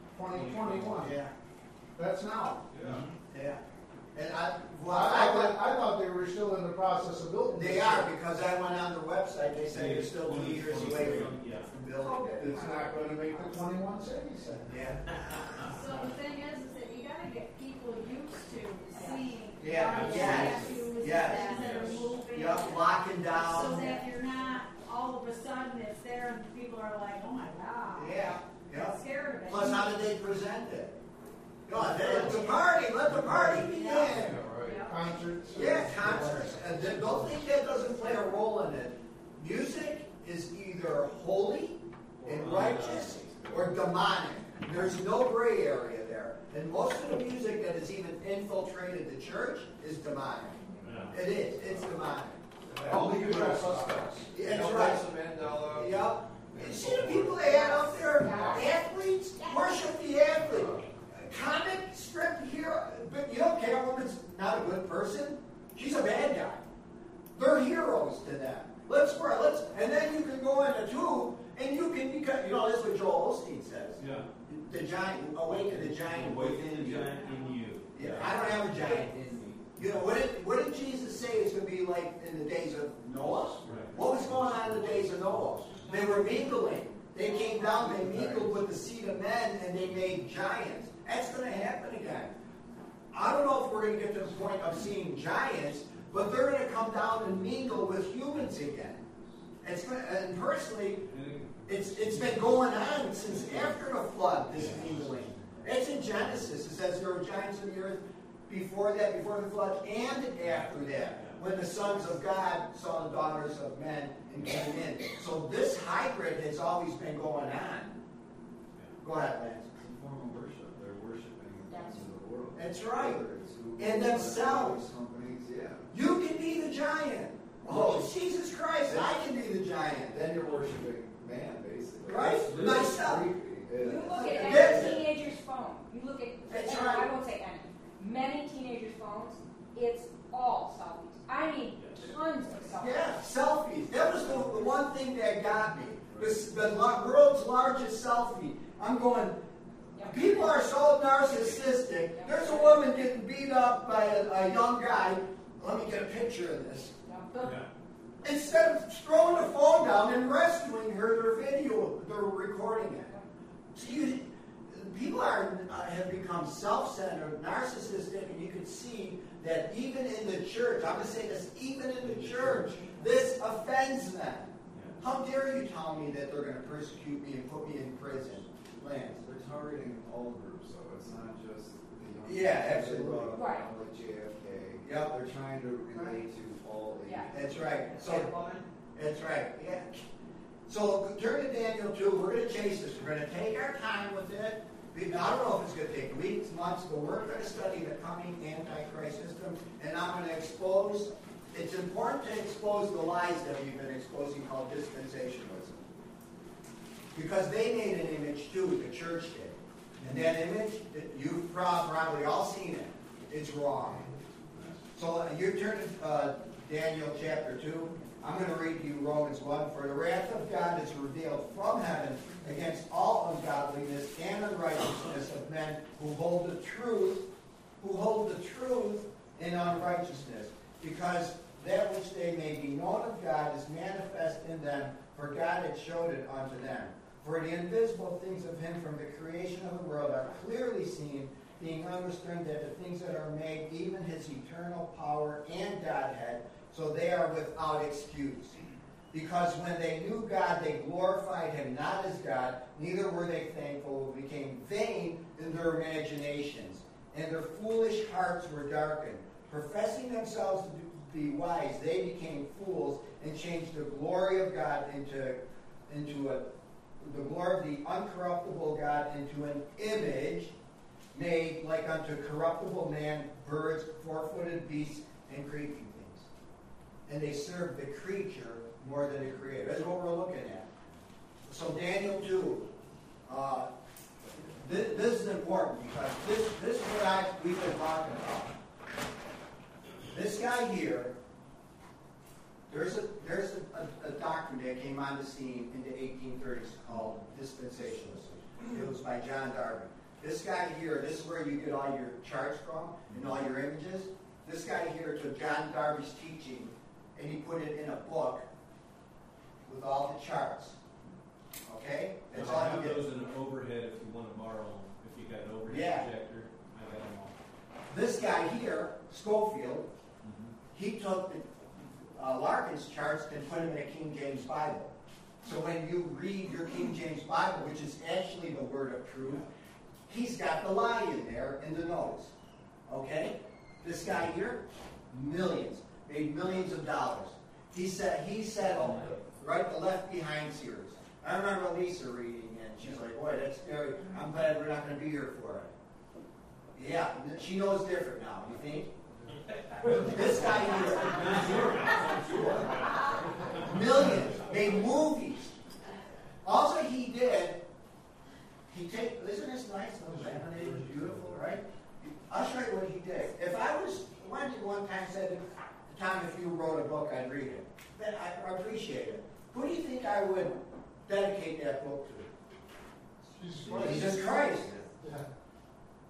2021. Yeah. That's now. Yeah. And I thought they were still in the process of building. They are, because I went on their website, they said they're still 2 years away from building it. It's not going to make the 21 cities then. Yeah. So the thing is that you gotta get people used to seeing. Yeah, statues yes. that are moving. Yep, locking So down. that you're not, all of a sudden it's there and people are like, oh my God. Yeah, yeah. Scared of it. Plus, how did they present it? Let the party begin. Yeah. Concerts. Yeah, concerts. Don't think that doesn't play a role in it. Music is either holy and righteous or demonic. There's no gray area there. And most of the music that has even infiltrated the church is demonic. Yeah. It is. It's demonic. All the usual suspects. It's right. Yep. You see the people they had out there? Athletes? Worship the athlete. Comic strip hero. But Catwoman's not a good person. She's a bad guy. They're heroes to them. And then you can go in a tube and you can become, that's what Joel Osteen says. Yeah. The giant, awaken the giant Awaken within the you. giant in you. Yeah, I don't have a giant in me. You know, what did Jesus say it's going to be like in the days of Noah? What was going on in the days of Noah? They were mingling. They came down, they mingled with the seed of men, and they made giants. That's going to happen again. I don't know if we're going to get to the point of seeing giants, but they're going to come down and mingle with humans again. And personally, it's been going on since after the flood, this mingling. It's in Genesis. It says there were giants in the earth before that, before the flood, and after that, when the sons of God saw the daughters of men and came in. So this hybrid has always been going on. Go ahead, Lance. It's a form of worship. They're worshiping the things of the world. That's right. Whether it's who- And themselves. Companies, yeah. You can be the giant. Oh, Jesus Christ, I can be the giant. Then you're worshiping man, basically. Right? It's Myself. creepy. You look at That's any it. teenager's phone. You look at, That's and right. I won't say any, many teenagers' phones, it's all selfies. I mean, tons of selfies. Yeah, selfies. That was the one thing that got me. The world's largest selfie. I'm going, people are so narcissistic. There's a woman getting beat up by a young guy. Let me get a picture of this. Instead of throwing the phone down and rescuing her, they're recording it. See, people have become self-centered, narcissistic, and you can see that even in the church, I'm going to say this, even in the church, this offends them. How dare you tell me that they're going to persecute me and put me in prison? Lance. They're targeting all groups, so it's not just the young Yeah, people. absolutely. They brought up Right. like JFK. Yep. They're trying to relate to all ages. Yeah. That's right. That's right. Yeah. So turn to Daniel 2. We're going to chase this. We're going to take our time with it. I don't know if it's going to take weeks, months, but we're going to study the coming Antichrist system, and I'm going to expose. It's important to expose the lies that we've been exposing called dispensationalism, because they made an image too. The church did, and that image, you've probably all seen it. It's wrong. So you turn to Daniel chapter 2. I'm going to read to you Romans 1. For the wrath of God is revealed from heaven against all ungodliness and unrighteousness of men who hold the truth in unrighteousness, because that which they may be known of God is manifest in them, for God had showed it unto them. For the invisible things of him from the creation of the world are clearly seen, being understood that the things that are made, even his eternal power and Godhead, so they are without excuse. Because when they knew God, they glorified him not as God, neither were they thankful, but became vain in their imaginations, and their foolish hearts were darkened. Professing themselves to be wise, they became fools and changed the glory of God the glory of the uncorruptible God into an image made like unto corruptible man, birds, four-footed beasts, and creeping things. And they serve the creature more than the creator. That's what we're looking at. So Daniel 2. This is important because this is what we've been talking about. This guy here, there's a doctrine that came on the scene in the 1830s called dispensationalism. It was by John Darby. This guy here, this is where you get all your charts from and all your images. This guy here took John Darby's teaching and he put it in a book with all the charts. Okay? That's all I have he did. those in an overhead if you want to borrow them. If you got an overhead Yeah. projector, I got them all. This guy here, Schofield, he took Larkin's charts and put them in a King James Bible. So when you read your King James Bible, which is actually the word of truth, he's got the lie in there in the notes. Okay? This guy here, millions, made millions of dollars. He settled, right, the Left Behind series. I remember Lisa reading it, and she's like, boy, that's scary. I'm glad we're not going to be here for it. Yeah, she knows different now, you think? This guy here, millions, made movies. Also he did, isn't this nice? Laminated, beautiful, right? I'll show you what he did. If I was, Wendy one time said, Tom, if you wrote a book, I'd read it. Then I appreciate it. Who do you think I would dedicate that book to? Jesus Christ.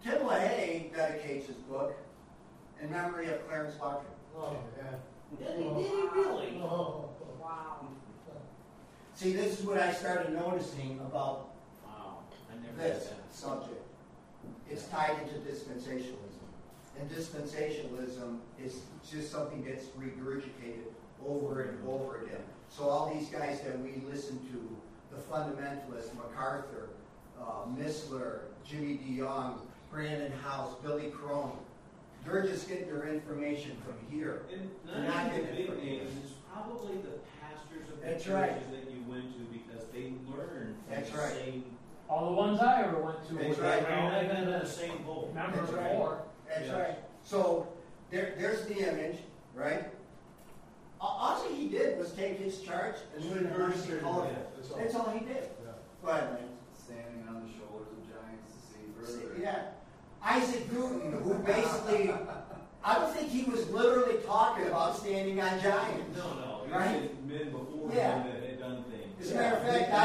Tim LaHaye dedicates his book in memory of Clarence Loughtry. Oh, yeah. Did he really? Oh. Wow. See, this is what I started noticing about Wow, I never this did that. subject. It's tied into dispensationalism. And dispensationalism is just something that's regurgitated over and over again. So all these guys that we listen to, the fundamentalists, MacArthur, Missler, Jimmy DeYoung, Brandon House, Billy Crone, they're just getting their information from here. And They're none not of the getting it big from names is probably the pastors of the That's churches right. that you went to because they learned from That's the right. same. All the ones I ever went to That's were right. They all they've been been in the same boat. members That's right. before. That's Yes. right. So there's the image, right? All he did was take his charts and put it in mercy colorful. That's all he did. Go ahead, Lance. Standing on the shoulders of giants to see further. Yeah. Isaac Newton, who basically, I don't think he was literally talking about standing on giants. No, you Right? had men before Yeah. him that had done things. As a matter of fact,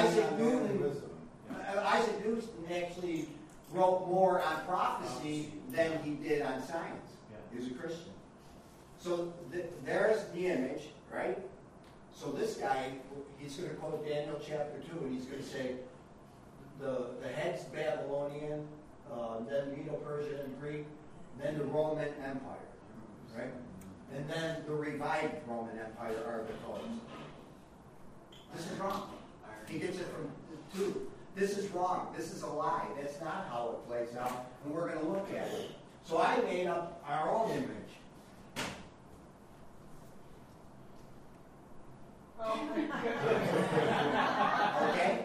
Isaac Newton actually wrote more on prophecy than he did on science. He was a Christian. So there's the image, right? So this guy, he's going to quote Daniel chapter 2, and he's going to say, the head's Babylonian, then Medo-Persian and Greek, then the Roman Empire, right? And then the revived Roman Empire are the colors. This is wrong. He gets it from 2. This is wrong. This is a lie. That's not how it plays out, and we're going to look at it. So I made up our own image. Okay?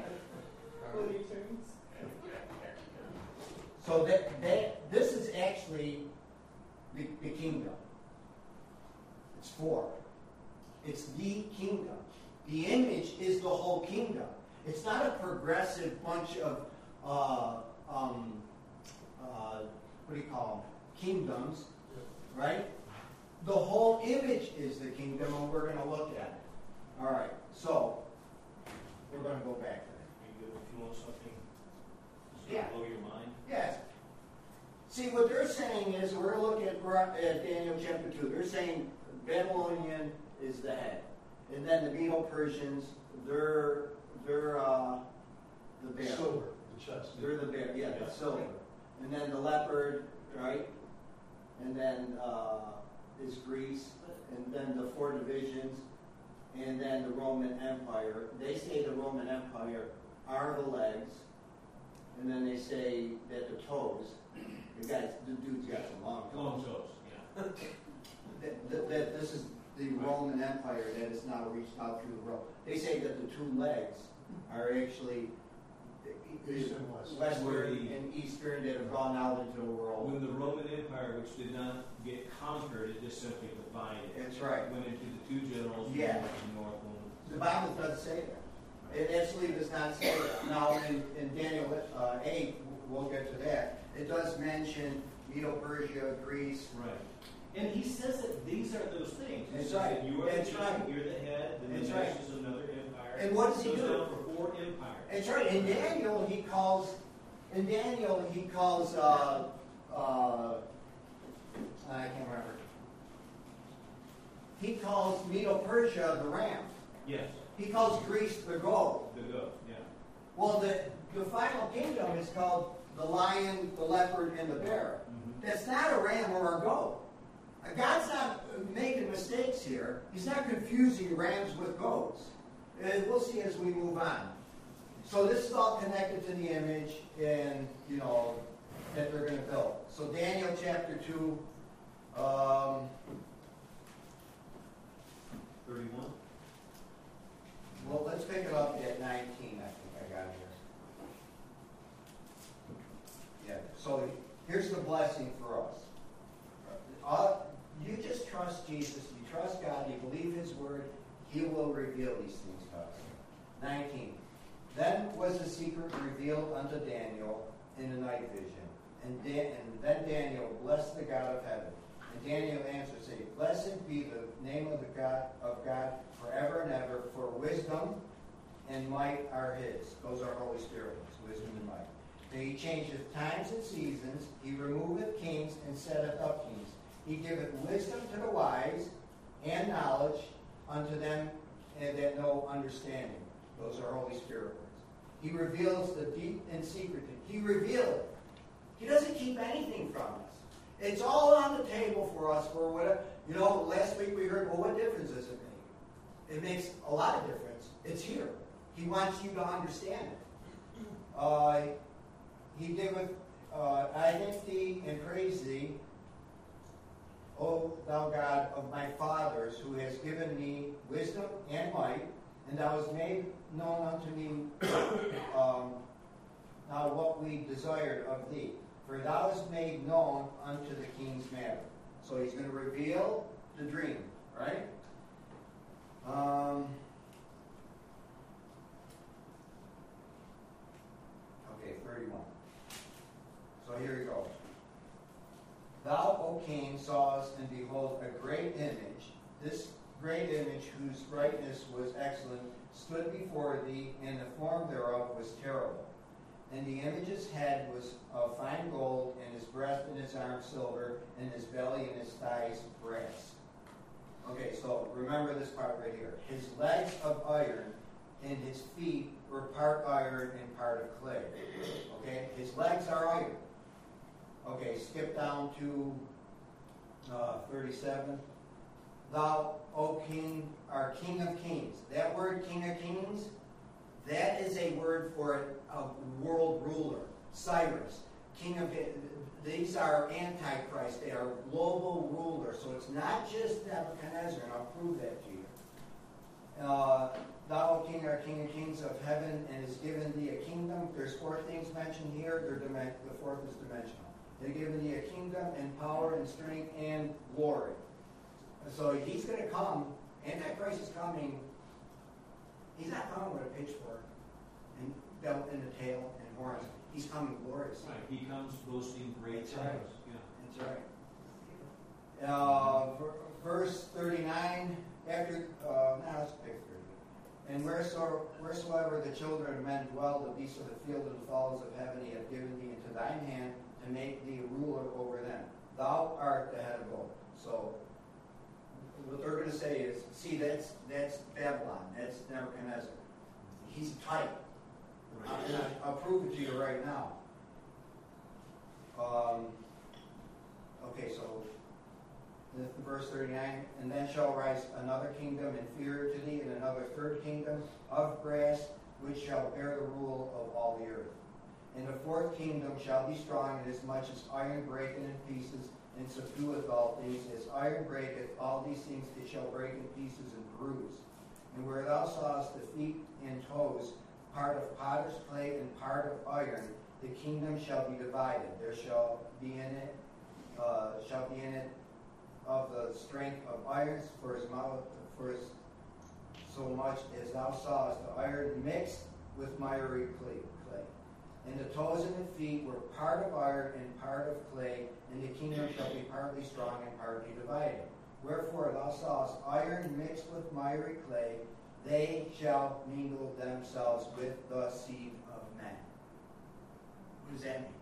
So this is actually the kingdom. It's 4. It's the kingdom. The image is the whole kingdom. It's not a progressive bunch of what do you call them? Kingdoms, right? The whole image is the kingdom, and we're going to look at it. All right, so we're going to go back to that. If you want something just Yeah. to blow your mind. Yes. See, what they're saying is, we're looking at Daniel chapter 2. They're saying Babylonian is the head. And then the Medo-Persians, they're the bear. Silver, the chest. They're the bear, yeah, the silver. And then the leopard, right? And then is Greece. And then the 4 divisions. And then the Roman Empire. They say the Roman Empire are the legs. And then they say that the toes. The dude's got some long toes. Long toes, yeah. That this is the Roman Empire that has now reached out through the road. They say that the 2 legs are actually East and west. western and eastern that have gone out into the world. When the Roman Empire, which did not get conquered, it just simply divided. That's right. It went into the 2 generals, one Yeah. went to the north, one. The Bible doesn't say that. It absolutely does not say that. Now, in Daniel 8, we'll get to that, it does mention Medo-Persia, Greece. Right. And he says that these are those things. He That's says right. that you are That's the right. king, you're the head, then That's the right. next is another empire. And what does he Goes do? down for 4 empires. That's right. In Daniel, he calls I can't remember. He calls Medo-Persia the ram. Yes, He calls Greece the goat. the goat, yeah. Well, the final kingdom is called the lion, the leopard, and the bear. Mm-hmm. That's not a ram or a goat. God's not making mistakes here. He's not confusing rams with goats. And we'll see as we move on. So this is all connected to the image and, that they're going to build. So Daniel chapter 2, 31. well, let's pick it up at 19, I think I got here. Yeah, so here's the blessing for us. You just trust Jesus, you trust God, you believe His Word, He will reveal these things to us. 19. Then was the secret revealed unto Daniel in a night vision. And then Daniel blessed the God of heaven. And Daniel answered, saying, Blessed be the name of God forever and ever, for wisdom and might are His. Those are Holy Spirit ones, wisdom and might. He changeth times and seasons. He removeth kings and setteth up kings. He giveth wisdom to the wise and knowledge unto them that know understanding. Those are Holy Spirit words. He reveals the deep and secret things. He reveals it. He doesn't keep anything from us. It's all on the table for us. For whatever, last week we heard, well, what difference does it make? It makes a lot of difference. It's here. He wants you to understand it. He giveth, I thank thee and praise thee, O thou God of my fathers, who hast given me wisdom and might, and thou hast made known unto me now what we desired of thee. For thou hast made known unto the king's matter. So he's going to reveal the dream, right? Okay, 31. So here he goes. Thou, O king, sawest and behold a great image. This great image, whose brightness was excellent, stood before thee, and the form thereof was terrible. And the image's head was of fine gold, and his breast and his arm silver, and his belly and his thighs brass. Okay, so remember this part right here. His legs of iron, and his feet were part iron and part of clay. Okay, his legs are iron. Okay, skip down to 37. Thou, O king, art king of kings. That word king of kings, that is a word for a world ruler. Cyrus, king of, these are antichrist. They are global rulers. So it's not just Nebuchadnezzar, and I'll prove that to you. Thou, O king, art king of kings of heaven, and has given thee a kingdom. There's 4 things mentioned here. The fourth is dimensional. They've given thee a kingdom and power and strength and glory. So he's going to come. Antichrist is coming. He's not coming with a pitchfork and belt in the tail and horns. He's coming gloriously. Right. He comes boasting great That's things. right. Yeah. That's right. Verse 39. After now let's pick 30. And wheresoever the children of men dwell, the beasts of the field and the fowls of heaven, he hath given thee into thine hand to make thee a ruler over them. Thou art the head of gold. So what they're going to say is, see, that's Babylon. That's Nebuchadnezzar. He's tight. I'll prove it to you right now. Okay, so verse 39, and then shall rise another kingdom inferior to thee, and another third kingdom of brass, which shall bear the rule of all the earth. And the fourth kingdom shall be strong, inasmuch as iron breaketh in pieces, and subdueth all things. As iron breaketh all these things, it shall break in pieces and bruise. And where thou sawest the feet and toes, part of potter's clay and part of iron, the kingdom shall be divided. There shall be in it of the strength of irons, for as so much as thou sawest the iron mixed with miry clay. And the toes and the feet were part of iron and part of clay, and the kingdom shall be partly strong and partly divided. Wherefore thou sawest iron mixed with miry clay, they shall mingle themselves with the seed of men. What does that mean?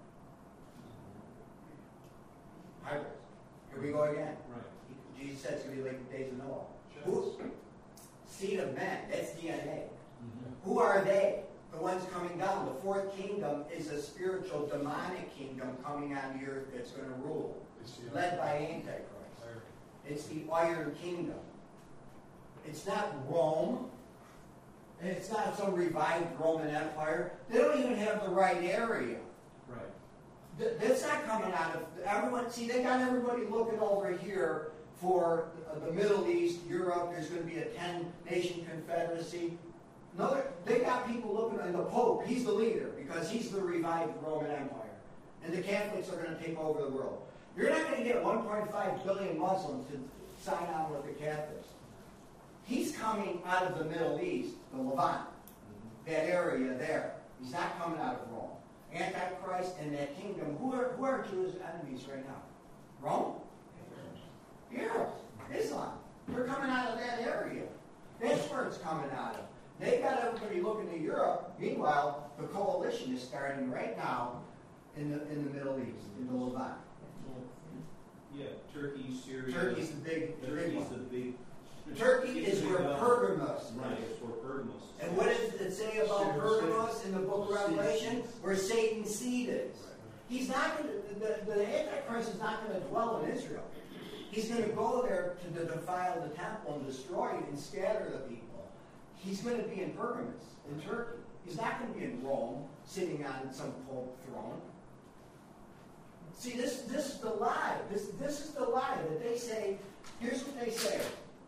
Hybrids. Here we go again. Right. Jesus said it's going to be like the days of Noah. Who? Seed of men. That's DNA. Mm-hmm. Who are they? The ones coming down. The fourth kingdom is a spiritual demonic kingdom coming on the earth that's going to rule. Led by Antichrist. It's the Iron Kingdom. It's not Rome. And it's not some revived Roman Empire. They don't even have the right area. Right. That's not coming out of everyone. See, they got everybody looking over here for the Middle East, Europe. There's going to be a 10-nation confederacy. No, they got people looking at the Pope. He's the leader because he's the revived Roman Empire. And the Catholics are going to take over the world. You're not going to get 1.5 billion Muslims to sign on with the Catholics. He's coming out of the Middle East, the Levant, that area there. He's not coming out of Rome. Antichrist and that kingdom. Who are Jews' enemies right now? Rome? Europe. Islam. They're coming out of that area. That's where it's coming out of. They got everybody looking to Europe. Meanwhile, the coalition is starting happening right now in the Middle East, in the Levant. Yeah, Turkey, Syria. Turkey's the big Turkey Turkey is where Pergamos is. Right, it's where Pergamos is. And what does it say about Pergamos in the book of Revelation? Where Satan's seed is. He's not going to, the Antichrist is not going to dwell in Israel. He's going to go there to defile the temple and destroy it and scatter the people. He's going to be in Pergamos, in Turkey. He's not going to be in Rome, sitting on some pope throne. See, this is the lie. This is the lie that they say. Here's what they say.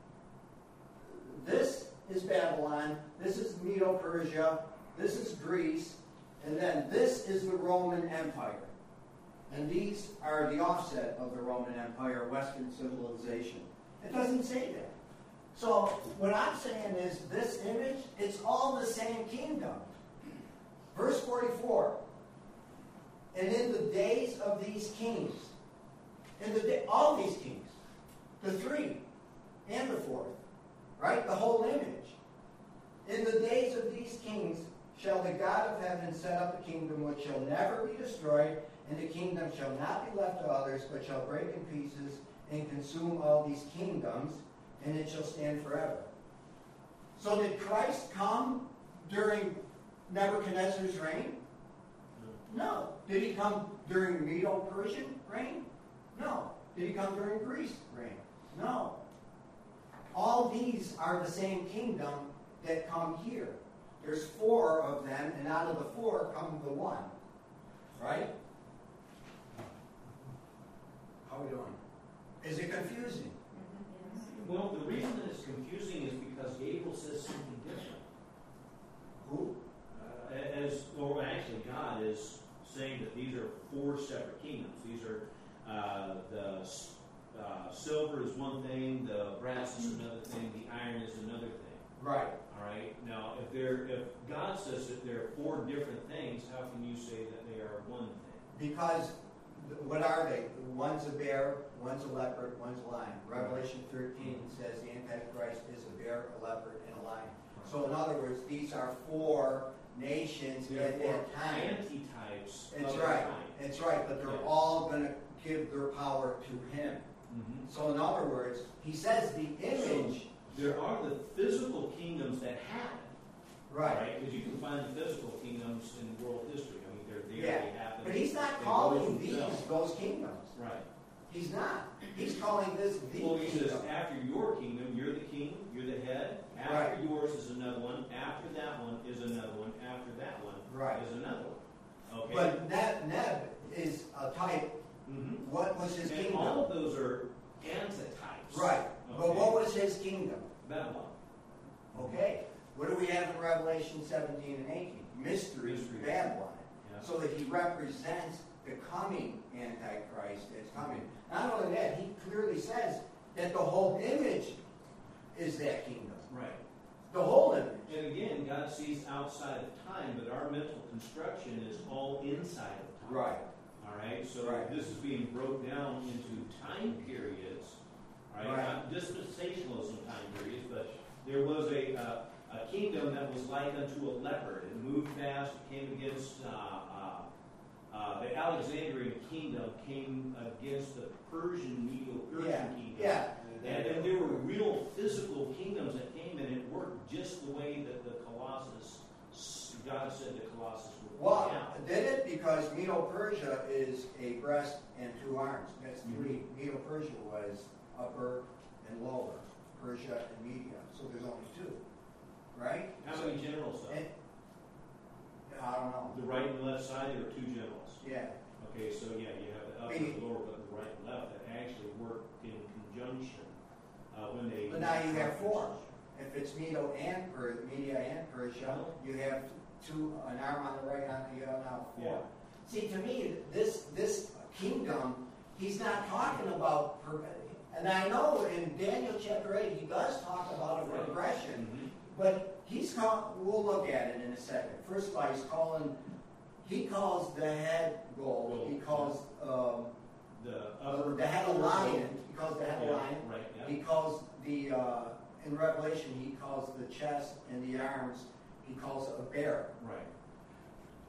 This is Babylon. This is Medo-Persia. This is Greece. And then this is the Roman Empire. And these are the offset of the Roman Empire, Western civilization. It doesn't say that. So what I'm saying is this image, it's all the same kingdom. Verse 44. And in the days of these kings, all these kings, the three and the fourth, right? The whole image. In the days of these kings shall the God of heaven set up a kingdom which shall never be destroyed, and the kingdom shall not be left to others, but shall break in pieces and consume all these kingdoms, and it shall stand forever. So did Christ come during Nebuchadnezzar's reign? No. Did he come during Medo-Persian reign? No. Did he come during Greece reign? No. All these are the same kingdom that come here. There's 4 of them, and out of the 4 come the one. Right? How are we doing? Is it confusing? Well, the reason that it's confusing is because Gabriel says something different. Who? Actually, God is saying that these are 4 separate kingdoms. These are the silver is one thing, the brass is another thing, the iron is another thing. Right. All right. Now, if God says that there are 4 different things, how can you say that they are one thing? Because what are they? One's a bear, one's a leopard, one's a lion. Revelation 13 says the Antichrist is a bear, a leopard, and a lion. So in other words, these are 4 nations at that time. Antitypes. That's right. That's right. But they're all going to give their power to him. Mm-hmm. So in other words, he says the image. There are the physical kingdoms that happen. Right. Because you can find the physical kingdoms in world history. I mean, they're there, Yeah. they happen. But he's not They calling go these themselves. those kingdoms. Right. He's not. He's calling this the Well, he says, kingdom. after your kingdom, you're the king, you're the head. After Right. yours is another one. After that one is another one. After that one Right. is another one. Okay. But Neb is a type. Mm-hmm. What was his And kingdom? all of those are antitypes. Right. But Okay. what was his kingdom? Babylon. Okay. What do we have in Revelation 17 and 18? Mystery Babylon. Yeah. So that he represents the coming Antichrist that's coming. Not only that, he clearly says that the whole image is that kingdom. Right. The whole image. And again, God sees outside of time, but our mental construction is all inside of time. Right. All right. So Right. this is being broke down into time periods. All right. Right. Not dispensationalism time periods, but there was a kingdom that was like unto a leopard. It moved fast. It came against the Alexandrian kingdom came against the Medo-Persian kingdom. Yeah. And then there were real physical kingdoms that came, and it worked just the way that the Colossus, God said the Colossus would work Well, out. did it? Because Medo-Persia is a breast and 2 arms. That's 3. Medo-Persia was upper and lower. Persia and Media. So there's only 2. Right? How many generals, though? And, I don't know. The right and left side, there are 2 generals. Yeah. Okay, so yeah, you have the upper and the lower, but the right and left that actually work in conjunction when they. But now you have 4. If it's Media and Persia, you have 2, an arm on the right, you have now 4. Yeah. See, to me, this kingdom, he's not talking about, and I know in Daniel chapter 8, he does talk about a progression, Mm-hmm. but we'll look at it in a second. First of all, he calls the head gold. He calls the head a lion. He calls the head a lion. Right, yeah. He calls in Revelation, he calls the chest and the arms, he calls it a bear. Right.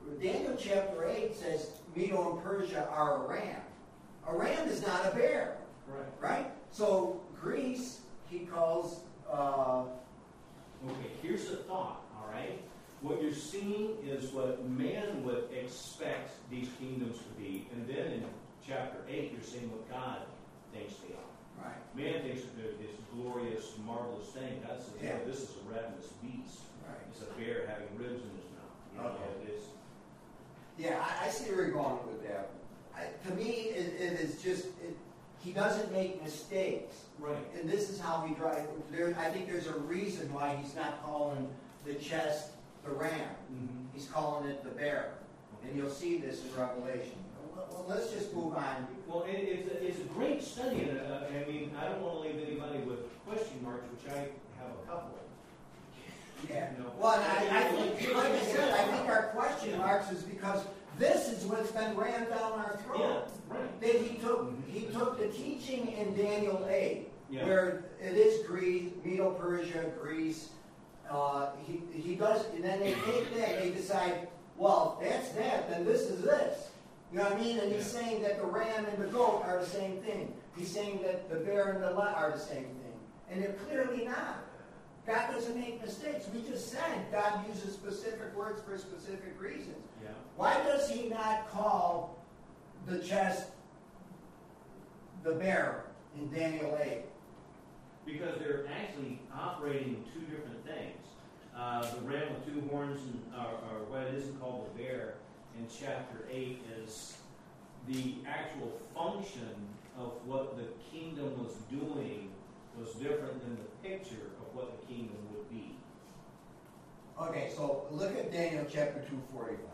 Daniel chapter 8 says Medo and Persia are a ram. A ram is not a bear. Right? So Greece, he calls... Okay, here's the thought, all right? What you're seeing is what man would expect these kingdoms to be. And then in chapter 8, you're seeing what God thinks they are. Right. Man thinks that they're this glorious, marvelous thing. God says, Yeah. this is a ravenous beast. Right. It's a bear having ribs in his mouth. You know, Okay. it's, Yeah, I see where you're going with that. To me, it is just... he doesn't make mistakes. right. And this is how he drives. I think there's a reason why he's not calling the chest the ram. Mm-hmm. He's calling it the bear. And you'll see this in Revelation. Well, let's just move on. Well, it's a great study. And, I mean, I don't want to leave anybody with question marks, which I have a couple. Yeah. You know. Well, and I think, like I said, I think our question marks is because this is what's been rammed down our throat. Yeah, right. That he took the teaching in Daniel 8, Yeah. where it is Greece, Medo-Persia, Greece. He does, and then they take that and they decide, well, that's that, then this is this. You know what I mean? And he's saying that the ram and the goat are the same thing. He's saying that the bear and the lion are the same thing. And they're clearly not. God doesn't make mistakes. We just said God uses specific words for specific reasons. Yeah. Why does he not call the chest the bear in Daniel 8? Because they're actually operating two different things. The ram with two horns, or what it isn't called the bear, in chapter 8 is the actual function of what the kingdom was doing was different than the picture of what the kingdom would be. Okay, so look at Daniel chapter 2:45. Right.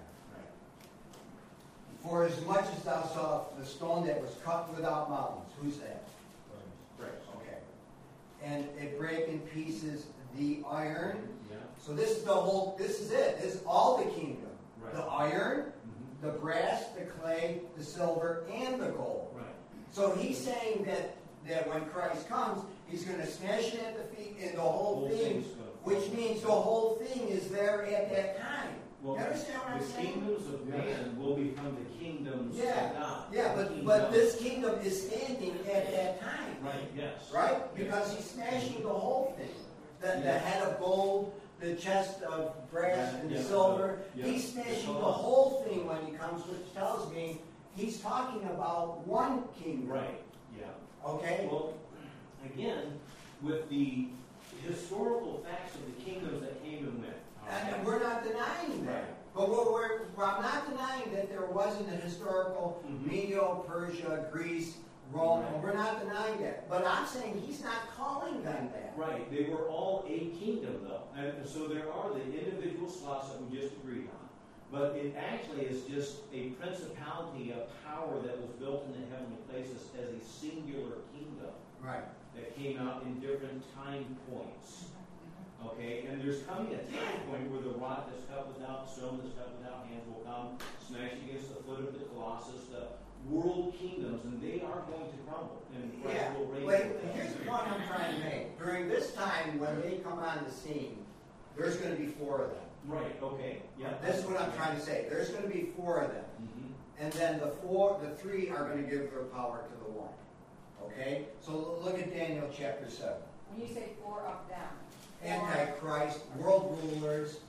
For as much as thou sawest the stone that was cut without mountains, who's that? Right. Okay. And it brake in pieces the iron. Yeah. So this is the whole, this is it. This is all the kingdom. Right. The iron, Mm-hmm. the brass, the clay, the silver, and the gold. Right. So he's saying that when Christ comes, he's going to smash it at the feet, and the whole thing, thing's gonna fall. which means the whole thing is there at that time. Well, You understand what I'm the saying? kingdoms of man will become the kingdoms Yeah, of God. yeah, The but kingdom- this kingdom is standing at that time. Right, yes. Right? Because he's smashing the whole thing. The head of gold, the chest of brass and Yeah, silver. yeah. He's smashing the whole thing when he comes, which tells me he's talking about one kingdom. Right, yeah. Okay? Well, again, with the historical facts of the kingdoms that came and went. And we're not denying that. Right. But I'm not denying that there wasn't a historical Mhm. Medo, Persia, Greece, Rome. Right. We're not denying that. But I'm saying he's not calling them that. Right, they were all a kingdom, though. And so there are the individual slots that we just agreed on. But it actually is just a principality, a power that was built in the heavenly places as a singular kingdom Right. that came out in different time points. Okay, and there's coming a time point where the rock that's cut without stone, that's cut without hands will come, smash against the foot of the Colossus, the world kingdoms, and they are going to crumble. And Christ Yeah, will reign but with them. here's the point I'm trying to make. During this time, when they come on the scene, there's going to be 4 of them. Right, okay, yeah. That's what I'm trying to say. There's going to be 4 of them. Mhm. And then the 3 are going to give their power to the 1. Okay? So look at Daniel chapter 7. When you say 4 of them. Antichrist, world rulers,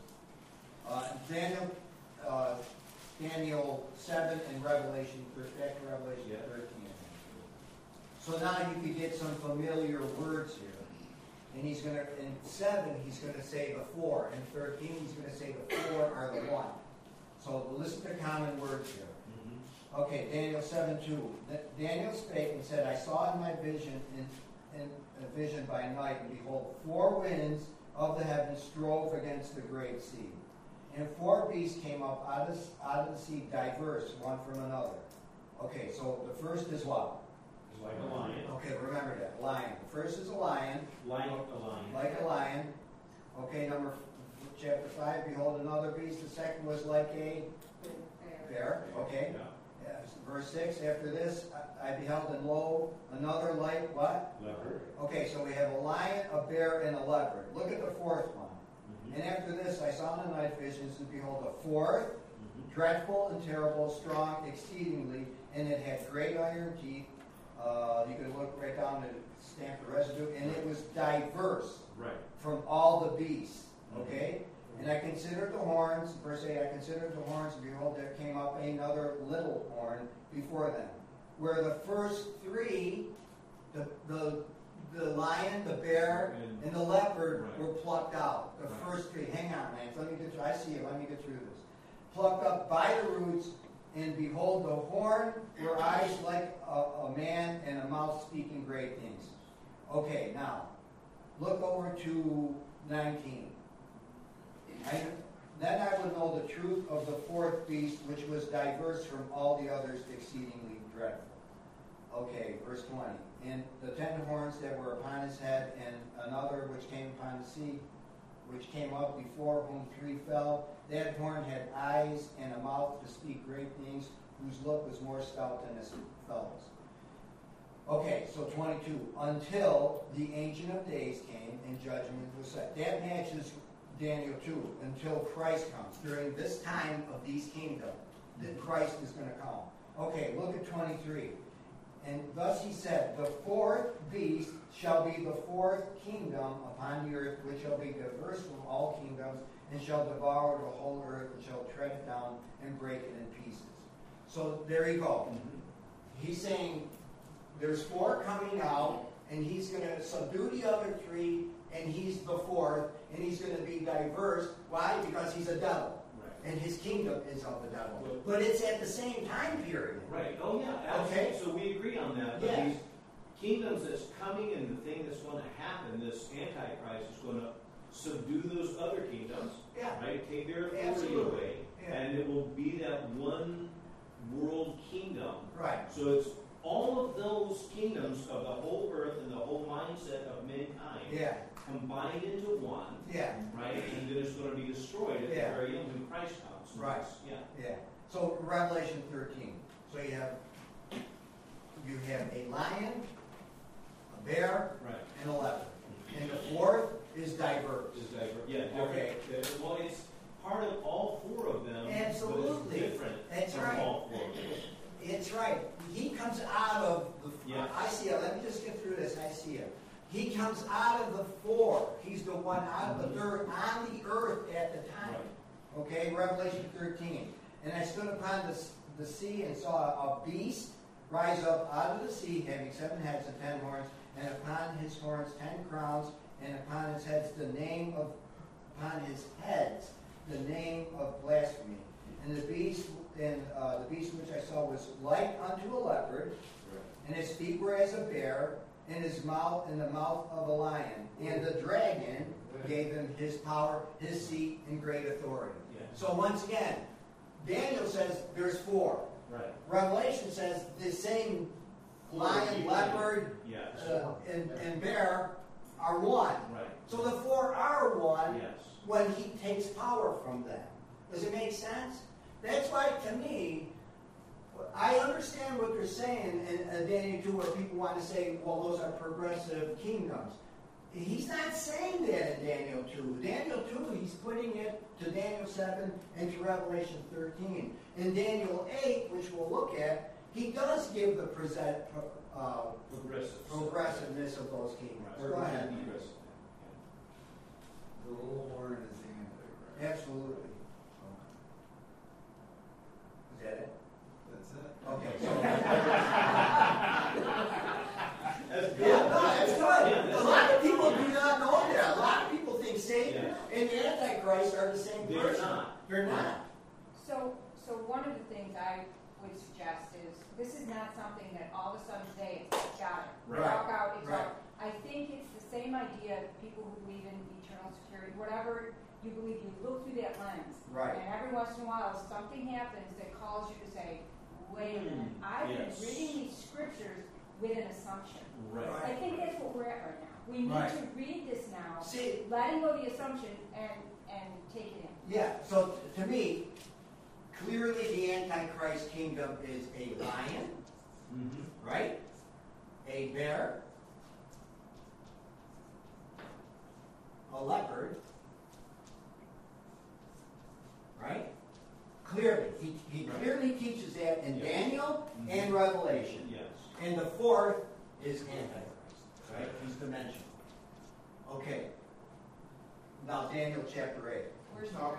Daniel 7 and Revelation, back to Revelation 13. So now you could get some familiar words here. And he's going to, in 7, he's going to say the 4. In 13, he's going to say the 4 are the 1. So listen to common words here. Mhm. Okay, Daniel 7:2. Daniel spake and said, I saw in my vision, in a vision by night, and behold, 4 winds of the heavens strove against the great sea. And 4 beasts came up out of the sea, diverse, one from another. Okay, so the first is what? It's like a lion. Okay, remember that. Lion. The first is a lion. Like a lion. Like a lion. Okay, chapter 5, behold another beast. The second was like a bear. Okay. Yeah. Yes. Verse 6, after this, I beheld and lo, another like what? Leopard. Okay, so we have a lion, a bear, and a leopard. Look at the 4th one. Mhm. And after this, I saw in the night visions, and behold, a 4th, Mhm. dreadful and terrible, strong exceedingly, and it had great iron teeth. You can look right down and stamp the residue, and it was diverse Right. from all the beasts. Okay? And I considered the horns, verse 8, I considered the horns, and behold, there came up another little horn before them. Where the first three, the lion, the bear, and the leopard Right. were plucked out. The Right. first three. Hang on, man. Let me get through. I see it. Let me get through this. Plucked up by the roots, and behold, the horn were eyes like a man, and a mouth speaking great things. Okay, now, look over to 19. Then I would know the truth of the fourth beast, which was diverse from all the others, exceedingly dreadful. Okay, verse 20. And the 10 horns that were upon his head, and another which came upon the sea, which came up before whom 3 fell. That horn had eyes and a mouth to speak great things, whose look was more stout than his fellows. Okay, so 22. Until the Ancient of Days came and judgment was set. That matches Daniel 2, until Christ comes. During this time of these kingdoms, that Christ is going to come. Okay, look at 23. And thus he said, the fourth beast shall be the fourth kingdom upon the earth, which shall be diverse from all kingdoms, and shall devour the whole earth, and shall tread it down and break it in pieces. So there you go. He's saying there's 4 coming out, and he's going to subdue the other 3, and he's the 4th, and he's going to be diverse. Why? Because he's a devil. Right. And his kingdom is of the devil. But it's at the same time period. Right. Oh, yeah. Absolutely. Okay. So we agree on that. But these kingdoms that's coming and the thing that's going to happen, this Antichrist is going to subdue those other kingdoms. Yeah. Right? Take their authority Absolutely. away. Yeah. And it will be that one world kingdom. Right. So it's all of those kingdoms of the whole earth and the whole mindset of mankind Yeah. combined into one. Yeah. Right? And then it's going to be destroyed at Yeah. the very end when Christ comes. Right. Yeah. Yeah. So Revelation 13. So you have a lion, a bear, Right. and a leopard. And the 4th is diverse. Is diverse. Yeah. Different. Okay. Well, it's part of all 4 of them. Absolutely. But it's different That's from right. all 4 of them. It's right. He comes out of the. Yeah. I see it. Let me just get through this. I see it. He comes out of the 4. He's the one out of the third on the earth at the time. Right. Okay, Revelation 13. And I stood upon the sea and saw a beast rise up out of the sea, having 7 heads and 10 horns, and upon his horns 10 crowns, and upon his heads the name of blasphemy. And the beast which I saw was like unto a leopard, and his feet were as a bear, and his mouth in the mouth of a lion. And the dragon gave him his power, his seat, and great authority. Yeah. So once again, Daniel says there's 4. Right. Revelation says the same lion, leopard, Yes. and bear are one. Right. So the 4 are one Yes. when he takes power from them. Does it make sense? That's why, to me, I understand what they're saying in Daniel 2, where people want to say, well, those are progressive kingdoms. He's not saying that in Daniel 2. Daniel 2, he's putting it to Daniel 7 and to Revelation 13. In Daniel 8, which we'll look at, he does give the progressiveness of those kingdoms. Right. Go ahead. Progressive. The little horn is the Antichrist. Absolutely. Is that it? That's it. Okay. So, That's good. yeah, no, that's good. Yeah, A lot of people do not know that. A lot of people think Satan Yeah. and the Antichrist are the same They're person. not. They're not. So one of the things I would suggest is, this is not something that all of a sudden today it's got it. Right. Walk out, it's Right. out. I think it's the same idea of people who believe in eternal security, whatever you believe, you look through that lens. Right. And every once in a while something happens that calls you to say, wait a minute, I've been Yes. reading these scriptures with an assumption. Right. I think that's what we're at right now. We need Right. to read this now, See, letting go the assumption and take it in. yeah, so to me, clearly the Antichrist kingdom is a lion, Mm-hmm. right? A bear, a leopard, right? Clearly, he And the fourth is Antichrist, right? He's dimensional. Okay. Now Daniel chapter 8. Where's the No.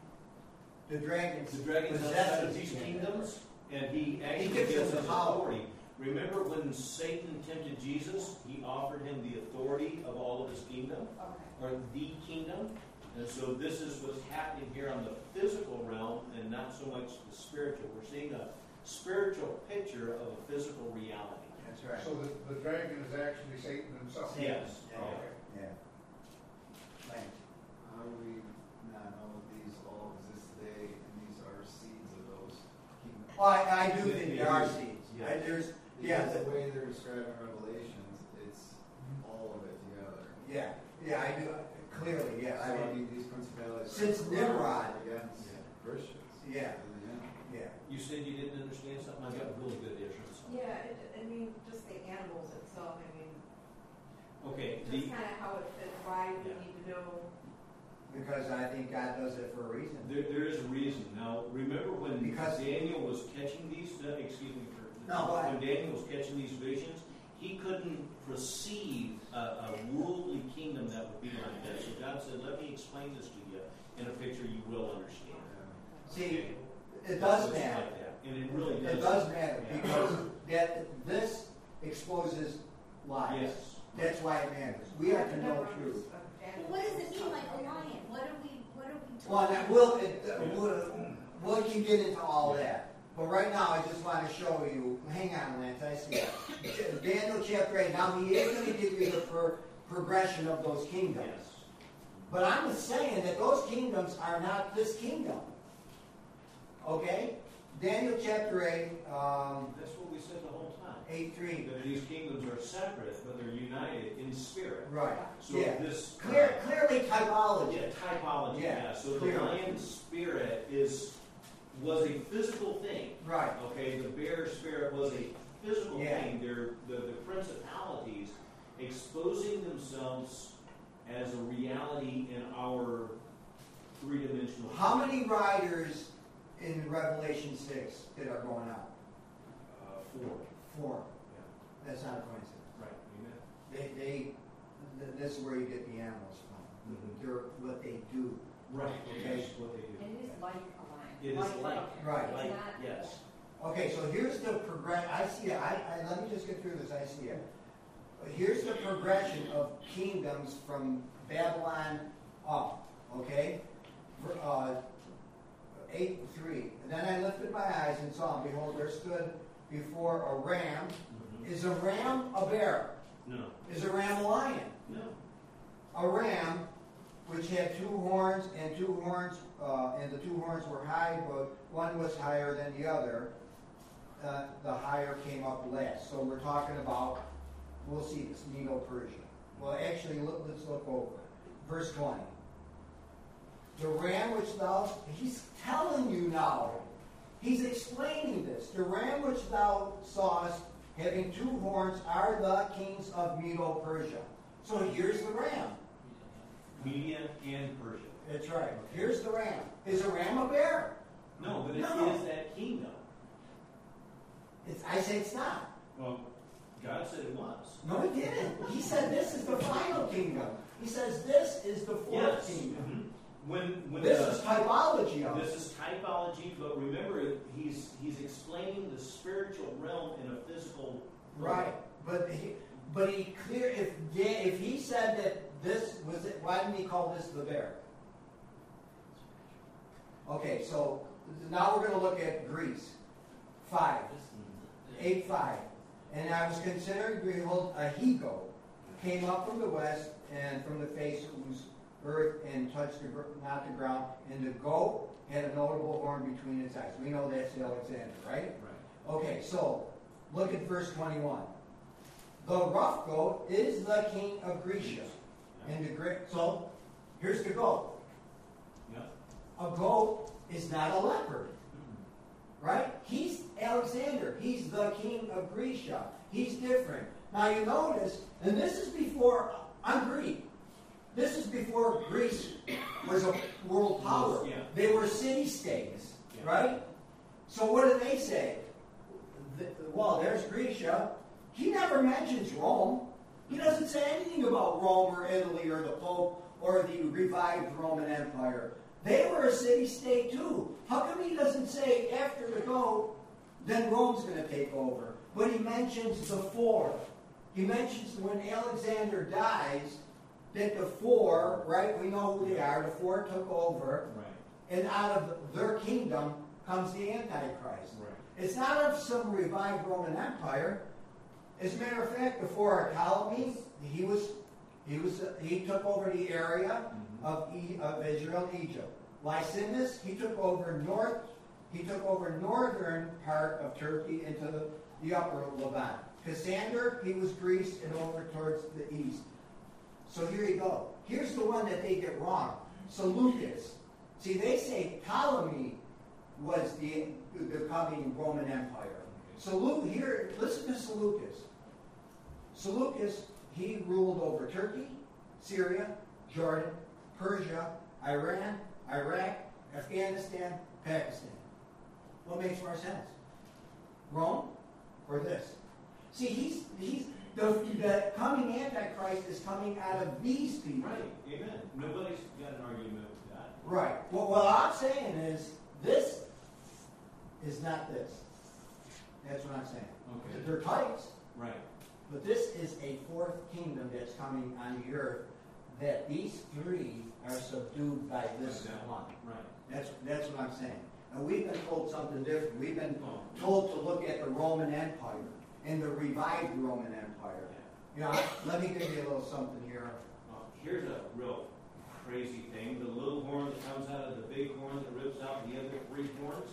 dragon? The The dragon's outside of possesses these him. kingdoms, and he actually gives gives him us the power. authority. Remember when Satan tempted Jesus, he offered him the authority of all of his kingdom, Okay. or the kingdom. And so this is what's happening here on the physical realm and not so much the spiritual. We're seeing a spiritual picture of a physical reality. That's right. So the dragon is actually Satan himself. Yes. Yeah. Okay. Yeah. Thanks. How do we not know that these all exist today and these are seeds of those kingdoms? Well, I do think there are seeds. Yeah. There's, Because the way they're describing Revelations, it's all of it together. yeah, I do. Clearly, yeah. So, I mean, these principalities since are Nimrod. against Christians. Yeah. In the end. yeah. You said you didn't understand something? I got really good answers. Yeah, I mean, just the animals itself, I mean, Okay. just kind of how it fits, why we Yeah. need to know. Because I think God does it for a reason. There is a reason. Now, remember when Because- Daniel was catching these, excuse me, No, go ahead. when Daniel was catching these visions, he couldn't perceive a worldly kingdom that would be like that. So God said, let me explain this to you in a picture you will understand. See, it does So it's matter. like that. And it really does. It does matter Yeah. because this exposes lies. Yes. That's why it matters. We have to know truth. Well, what does it mean, like a lion? What are we Well, talking now, about? we can get into all that. But right now, I just want to show you. Hang on, Lance. I see it. Daniel chapter 8. Now, he is going to give you the progression of those kingdoms. Yes. But I'm saying that those kingdoms are not this kingdom. Okay? Daniel chapter 8, That's what we said the whole time. 8:3. That these kingdoms are separate, but they're united in spirit. Right. So Yeah. this Clearly typology. Yeah, typology. Yeah, Yeah. So the clearly. lion spirit was a physical thing. Right. Okay. The bear spirit was a physical Yeah. thing. They're the principalities exposing themselves as a reality in our three-dimensional. How many riders in Revelation 6 that are going out? 4. 4. Yeah. That's not a coincidence. Right. Amen. This is where you get the animals from. Mhm. They're what they do. Right. Okay. That's what they do. And it is like a lion. It is like. Right. Like, It's not- yes. Okay, so here's the progression. I see it. Let me just get through this. I see it. Here's the progression of kingdoms from Babylon up. Okay? 8:3. And then I lifted my eyes and saw, and behold, there stood before a ram. Mhm. Is a ram a bear? No. Is a ram a lion? No. A ram which had 2 horns, and 2 horns, and the 2 horns were high, but one was higher than the other. The higher came up last. So we're talking about, we'll see this, Medo-Persia. Well, actually, let's look over it. Verse 20. The ram which he's telling you now. He's explaining this. The ram which thou sawest, having 2 horns, are the kings of Medo-Persia. So here's the ram. Media and Persia. That's right. Here's the ram. Is a ram a bear? No, but it No. is that kingdom. I say it's not. Well, God said it was. No, he didn't. He said this is the final kingdom. He says this is the 4th kingdom. Mhm. When This is typology of this it. is typology, but remember, he's explaining the spiritual realm in a physical realm. Right. But he clear if he said that this was it, why didn't he call this the bear? Okay, so now we're going to look at Greece. 5. 8:5. And I was considering, behold, a he-goat came up from the west and from the face whose earth and touched not the ground, and the goat had a notable horn between its eyes. We know that's Alexander, right? Right. Okay, so look at verse 21. The rough goat is the king of Grecia. And the great, so here's the goat. Yeah. A goat is not a leopard. Right? He's Alexander. He's the king of Grecia. He's different. Now you notice, and this is before, I'm Greek. This is before Greece was a world power. Yeah. They were city-states, Yeah. right? So what do they say? Well, there's Grecia. he never mentions Rome. He doesn't say anything about Rome or Italy or the Pope or the revived Roman Empire. They were a city-state too. How come he doesn't say after the goat, then Rome's going to take over? But he mentions the four. He mentions when Alexander dies, that the four, right, we know who they are, the four took over, Right. and out of their kingdom comes the Antichrist. Right. It's not of some revived Roman Empire. As a matter of fact, before Ptolemy, he took over the area of Israel, Egypt. Licinius, he took over northern part of Turkey into the upper Levant. Cassander, he was Greece and over towards the east. So here you go. Here's the one that they get wrong. Seleucus. See, they say Ptolemy was the coming Roman Empire. Here, listen to Seleucus. Seleucus, he ruled over Turkey, Syria, Jordan, Persia, Iran, Iraq, Afghanistan, Pakistan. What makes more sense? Rome or this? See, the coming Antichrist is coming out of these people. Right. Amen. Nobody's got an argument with that. Right. Well, what I'm saying is, this is not this. That's what I'm saying. Okay. They're types. Right. But this is a fourth kingdom that's coming on the earth, that these three are subdued by this one. Right. That's what I'm saying. And we've been told something different. We've been told to look at the Roman Empire and the revived Roman Empire. You know, let me give you a little something here. Here's a real crazy thing. The little horn that comes out of the big horn that rips out the other three horns.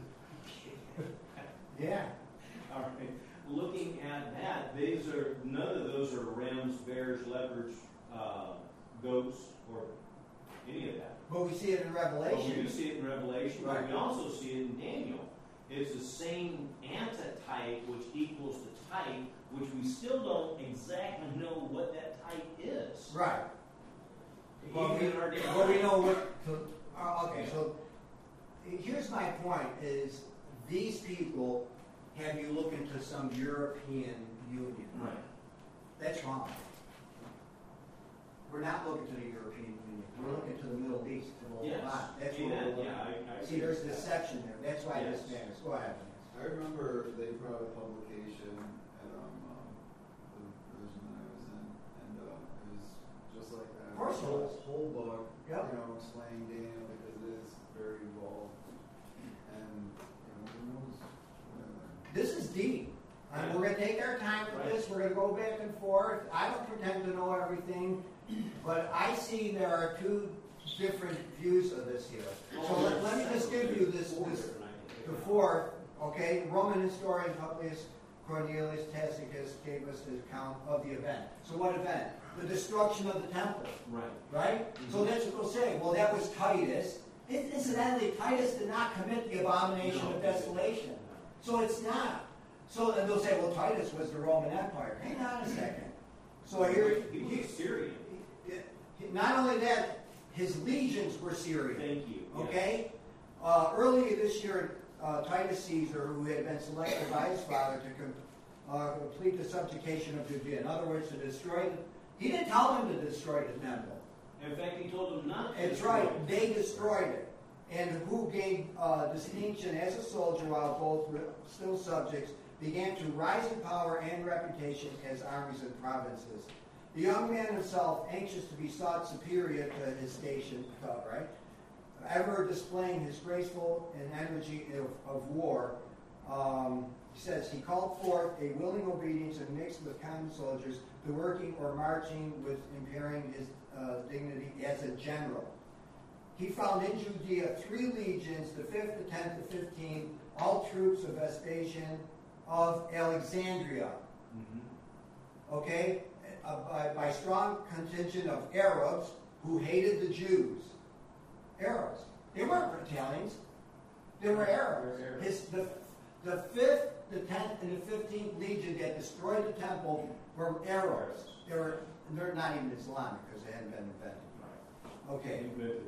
Yeah. All right. Looking at that, none of those are rams, bears, leopards, goats, or any of that. But we see it in Revelation. Well, we do see it in Revelation, Right. but we also see it in Daniel. It's the same antitype, which equals the type, which we still don't exactly know what that type is. Right. Well, Even in our day. we know what. Okay, so here's my point: is these people have you look into some European Union? Right. That's wrong. We're not looking to the European Union. We're looking to the Middle East, to the Yes. Levant. That's Amen. what we're looking Yeah, at. I See, there's this section there. That's why Yes. this matters. Go ahead. I remember they put out a publication at the version that I was in, and it was just like that. Of course it was. Whole book, Yep. explaining Daniel because it is very involved, and who knows. This is deep. Right. We're going to take our time with Right. this. We're going to go back and forth. I don't pretend to know everything, but I see there are two different views of this here. So let me just give you this the fourth. Okay, Roman historian Publius Cornelius Tacitus gave us the account of the event. So what event? The destruction of the temple. Right. Right? So that's what they'll say. Well, that was Titus. Incidentally, Titus did not commit the abomination of desolation. So it's not. So then they'll say, well, Titus was the Roman Empire. Hang on a second. So here, He was Syrian. not only that, his legions were Syrian. Thank you. Okay? Earlier this year, Titus Caesar, who had been selected by his father to complete the subjugation of Judea, in other words, to destroy it. He didn't tell them to destroy the temple. In fact, he told them not to. That's right. They destroyed it. And who gained distinction as a soldier while both were still subjects, began to rise in power and reputation as armies and provinces. The young man himself, anxious to be thought superior to his station, right? Ever displaying his graceful and energy of war, he says he called forth a willing obedience and mixed with common soldiers, the working or marching with impairing his dignity as a general. He found in Judea 3 legions, the 5th, the 10th, the 15th, all troops of Vespasian of Alexandria. Mm-hmm. Okay? By strong contingent of Arabs who hated the Jews. Arabs. They weren't Italians. They were Arabs. The 5th, the 10th, and the 15th legion that destroyed the temple were Arabs. They're not even Islamic because they hadn't been invented. Okay.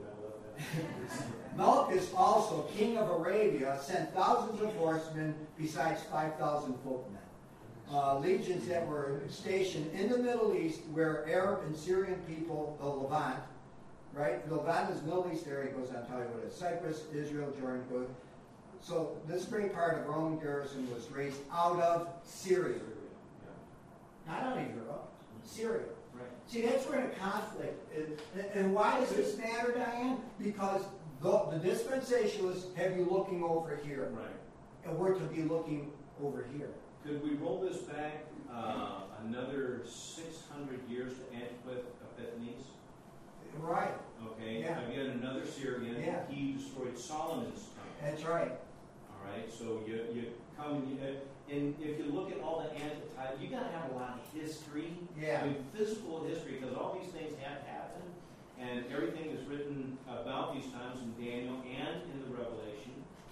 Malchus also, king of Arabia, sent thousands of horsemen besides 5,000 footmen. legions that were stationed in the Middle East where Arab and Syrian people, the Levant, right? The Levant is Middle East area, goes on to tell you what it is. Cyprus, Israel, Jordan, goes. So this great part of Roman garrison was raised out of Syria. Not out of Europe, Syria. Right. See, that's where the conflict is. And why does this matter, Diane? Because the dispensationalists have you looking over here. Right. And we're to be looking over here. Could we roll this back another 600 years to Antiochus Epiphanes? Right. Okay. Yeah. Again, another Syrian. Yeah. He destroyed Solomon's temple. That's right. All right. So you come, and if you look at all the antitypes, you got to have a lot of history. Yeah. I mean, physical history, because all these things have happened, and everything is written about these times in Daniel and in the Revelation.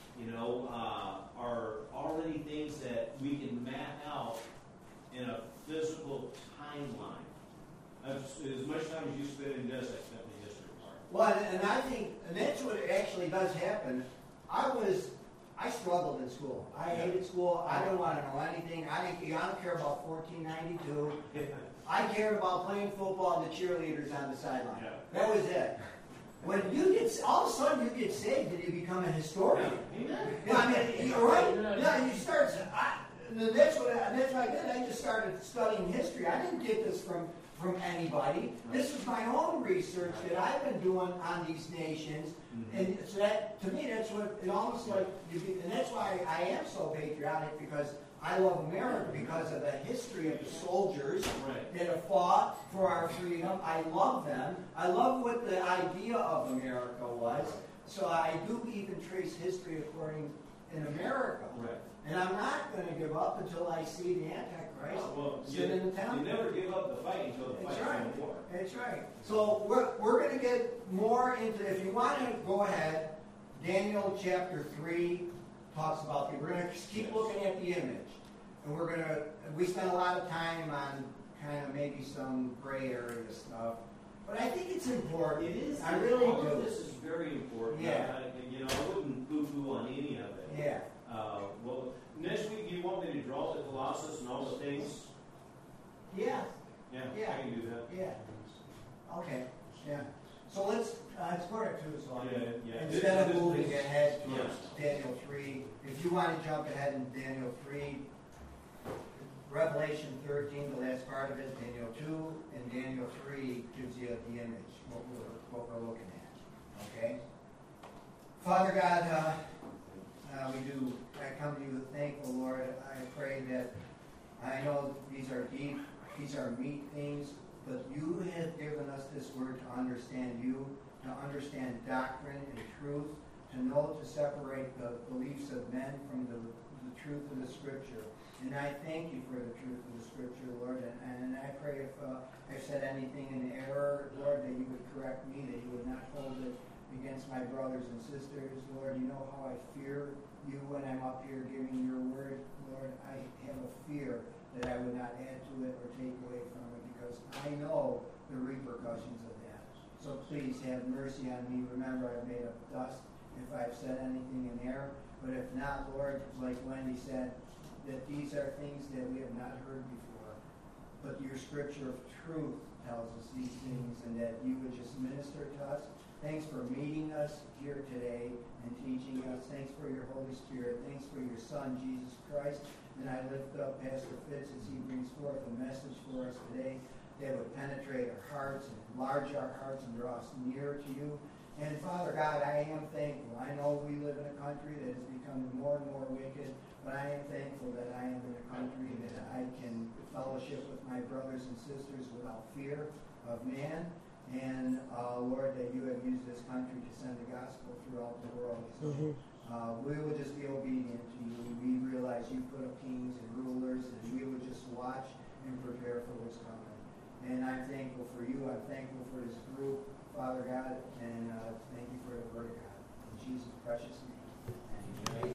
Are already things that we can map out in a physical timeline. As much time as you spend in this, I spent in the history part. Well, and I think, and that's what actually does happen. I struggled in school. I hated school. I didn't want to know anything. I don't care about 1492. I cared about playing football and the cheerleaders on the sideline. Yeah. That was it. When you get, all of a sudden you get saved and you become a historian. Amen. Yeah, I mean, you're right. Yeah, you start. That's what I did. I just started studying history. I didn't get this from anybody. This was my own research that I've been doing on these nations, and so that to me that's what it almost like. And that's why I am so patriotic, because I love America because of the history of the soldiers that have fought for our freedom. I love them. I love what the idea of America was. So I do even trace history according in America. Right. And I'm not going to give up until I see the Antichrist sit in the temple. You never give up the fight until the fight's right. war. That's right. So we're going to get more into, if you want to go ahead, Daniel chapter 3 talks about we're going to keep looking at the image. And we spent a lot of time on kind of maybe some gray area stuff. But I think it's important. It is. I really all do. of this is very important. Yeah. I wouldn't poo-poo on any of it. Yeah. Well, next week, do you want me to draw the Colossus and all the things? Yeah. Yeah, Yeah. I can do that. Yeah. Okay. Yeah. So let's go to 2 so Yeah. instead of moving ahead to Yes. Daniel 3, if you want to jump ahead in Daniel 3, Revelation 13, the last part of it, Daniel 2, and Daniel 3 gives you the image, what we're looking at. Okay? Father God, I come to you thankful, Lord. I pray that I know these are deep, these are meat things, but you have given us this word to understand you, to understand doctrine and truth, to know to separate the beliefs of men from the truth of the Scripture. And I thank you for the truth of the Scripture, Lord. And I pray if I've said anything in error, Lord, that you would correct me, that you would not hold it against my brothers and sisters. Lord, you know how I fear you when I'm up here giving your word. Lord, I have a fear that I would not add to it or take away from it, because I know the repercussions of that. So please have mercy on me. Remember, I've made of dust if I've said anything in error. But if not, Lord, like Wendy said, that these are things that we have not heard before. But your scripture of truth tells us these things, and that you would just minister to us. Thanks for meeting us here today and teaching us. Thanks for your Holy Spirit. Thanks for your Son, Jesus Christ. And I lift up Pastor Fitz as he brings forth a message for us today that would penetrate our hearts and enlarge our hearts and draw us nearer to you. And Father God, I am thankful. I know we live in a country that is becoming more and more wicked, but I am thankful that I am in a country that I can fellowship with my brothers and sisters without fear of man. And Lord, that you have used this country to send the gospel throughout the world. So, we will just be obedient to you. We realize you put up kings and rulers, and we will just watch and prepare for what's coming. And I'm thankful for you. I'm thankful for this group, Father God, and thank you for the word of God. In Jesus' precious name.